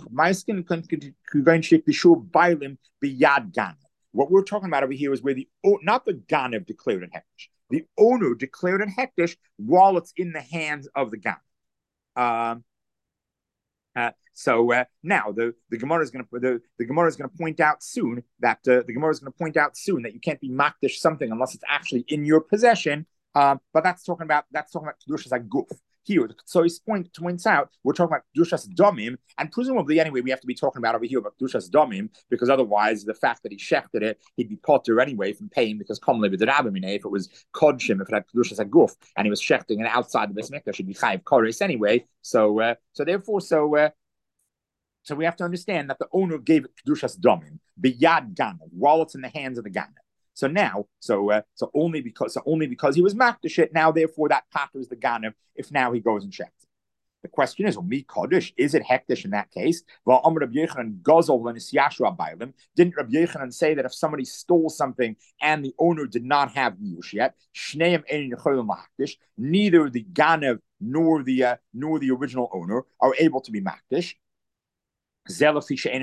What we're talking about over here is where the not the Ganav declared in Hektish, the owner declared in Hektish while it's in the hands of the Ganav. Um, uh, so uh, now the the Gemara is going to the, the Gemara is going to point out soon that uh, the Gemara is going to point out soon that you can't be makdish something unless it's actually in your possession. Um, but that's talking about that's talking about kedushas aguf. Here, so his point points out we're talking about kedushas domim, and presumably anyway we have to be talking about over here about kedushas domim because otherwise the fact that he shechted it, he'd be potter anyway from paying because komle b'derabimine if it was kodshim, if it had kedushas aguf and he was shechting it outside the besmekah, should be chayiv kores anyway. So, uh, so therefore, so. Uh, So we have to understand that the owner gave it kedushas domim biyad ganav while it's in the hands of the ganav. So now, so uh, so only because so only because he was makdish it, now therefore that patters the ganav. If now he goes and checks it, the question is, well, mi kodesh, is it hektish in that case? Well, Amr Rabbi Yochanan gazol v'nisyashua bailim. Didn't Rabbi Yochanan say that if somebody stole something and the owner did not have yush yet, shneim ein necholim makdish, neither the ganav nor the uh, nor the original owner are able to be makdish. The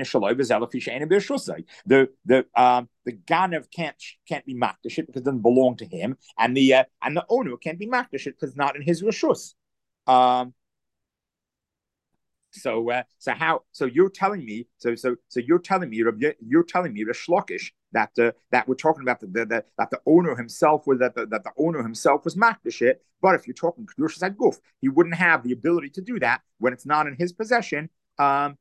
the um the Ganav can't can't be makdish it because it doesn't belong to him, and the uh, and the owner can't be makdish it because it's not in his rishus. Um. So uh, so how so you're telling me so so so you're telling me you're telling me Rish Lakish that uh, that we're talking about the, the, the that the owner himself was that the, that the owner himself was makdish it, but if you're talking kedushas aguf, he wouldn't have the ability to do that when it's not in his possession. Um.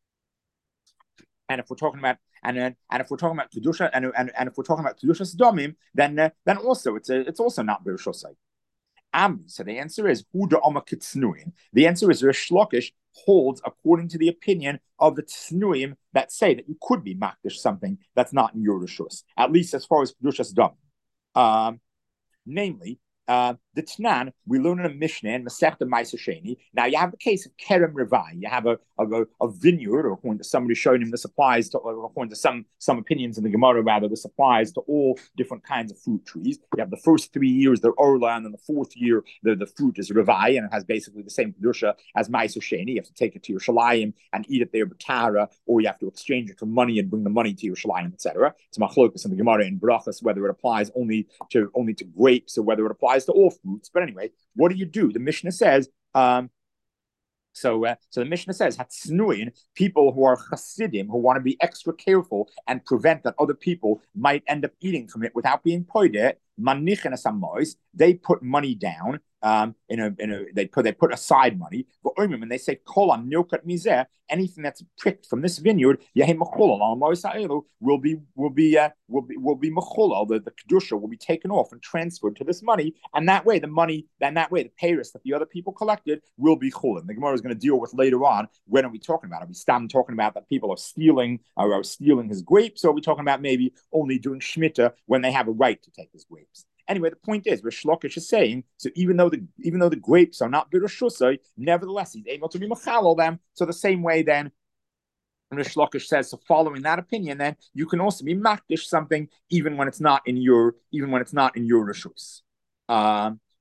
And if we're talking about and and, and if we're talking about kedusha and, and and if we're talking about kedushas domim, then uh, then also it's a, it's also not b'rishosai. Um, so the answer is huda oma kitznuim. The answer is Rish Lakish holds according to the opinion of the tznuim that say that you could be makdish something that's not in your rishus, at least as far as kedushas domim. Um, namely. Uh, the Tanan, we learn in a Mishnah in Masechta Ma'aser Sheni. Now you have the case of Kerem Revai. You have a, a, a vineyard, or according to somebody showing him this applies to, or according to some some opinions in the Gemara, rather, this applies to all different kinds of fruit trees. You have the first three years, they're Orla, and then the fourth year, the, the fruit is Revai, and it has basically the same Kedusha as Ma'aser Sheni. You have to take it to your Shalayim and eat it there, B'tara, or you have to exchange it for money and bring the money to your Shalayim, et cetera. It's Machlokas in the Gemara in Brachas, whether it applies only to only to grapes or whether it applies to all fruits. But anyway, what do you do? The Mishnah says, um, so uh, so the Mishnah says, Hatznuin, people who are Hasidim, who want to be extra careful and prevent that other people might end up eating from it without being poideh, Manichin asamois, they put money down. Um, in a, in a, they put they put aside money for oimim, and they say kolam nilkat mizeh, anything that's pricked from this vineyard, yahem mecholal al will be will be uh, will be will be mecholal. The the kedusha will be taken off and transferred to this money, and that way the money, then that way the payers that the other people collected will be cholim. The Gemara is going to deal with later on. When are we talking about? Are we stop talking about that people are stealing or are stealing his grapes, or are we talking about maybe only doing shmita when they have a right to take his grapes? Anyway, the point is, Rish Lakish is saying, so even though the even though the grapes are not b'rishusay, nevertheless he's able to be mechalal them. So the same way, then Rish Lakish says, so following that opinion, then you can also be makdish something even when it's not in your even when it's not in your rishus. Um,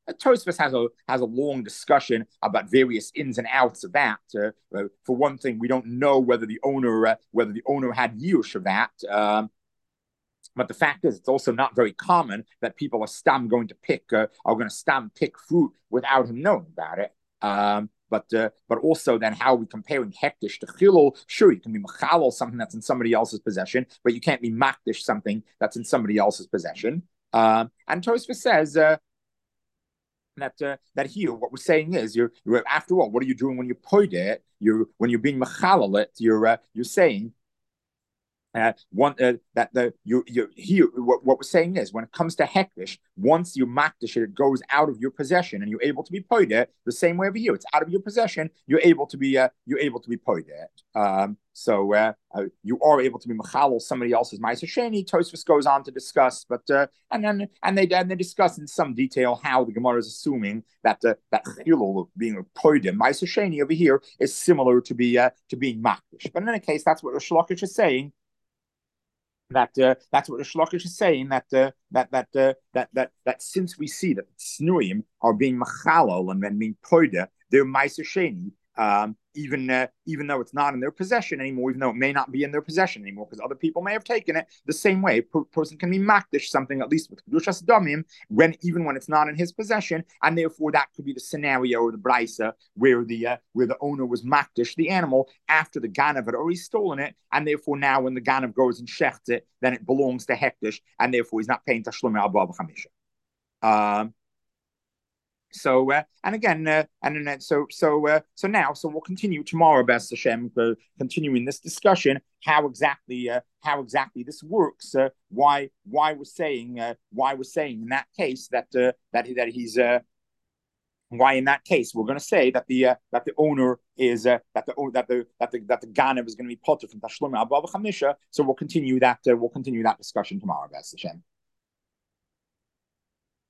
Tosfos has a has a long discussion about various ins and outs of that. Uh, uh, for one thing, we don't know whether the owner uh, whether the owner had use of that. Um, but the fact is, it's also not very common that people are stam going to pick uh, are going to stam pick fruit without him knowing about it. Um, but uh, but also then how are we comparing hektish to chilul? Sure, you can be machalal something that's in somebody else's possession, but you can't be makdish something that's in somebody else's possession. Um, and Tosfos says. Uh, that uh, that here, what we're saying is, you're, you're after all, what are you doing when you poid it? You're when you're being machalal it. You're uh, you're saying uh, one uh, that the you you here what, what we're saying is when it comes to hektish, once you makdish it, it goes out of your possession and you're able to be poid it. The same way over here, it's out of your possession. You're able to be uh, you're able to be poid it. Um, so uh, uh, you are able to be machalal somebody else's ma'aser sheni. Tosfos goes on to discuss, but uh, and then and they and they discuss in some detail how the Gemara is assuming that uh, that chilul of being a poidim ma'aser sheni over here is similar to be uh, to being makdish. But in any case, that's what Rish Lakish is saying. That uh, that's what the Shlokish is saying. That uh, that that uh, that that that since we see that snuim are being machalal and then being poida, they're ma'aser sheni. Um, even uh, even though it's not in their possession anymore, even though it may not be in their possession anymore, because other people may have taken it. The same way, a per- person can be makdish something, at least with kedushas damim, when even when it's not in his possession, and therefore that could be the scenario or the brisa where the uh, where the owner was makdish the animal after the ganav had already stolen it, and therefore now when the ganav goes and shechts it, then it belongs to hektish, and therefore he's not paying tashlum abba chamisha. Um, So uh, and again, uh, and then so so uh, so now, so we'll continue tomorrow, Best Hashem, uh, continuing this discussion, how exactly uh, how exactly this works, uh, why why we're saying uh, why we're saying in that case that uh, that that he's uh, why in that case we're going to say that the uh, that the owner is uh, that the that the that the that the ganav is going to be potter from tashlum abba chamisha. So we'll continue that uh, we'll continue that discussion tomorrow, Best Hashem.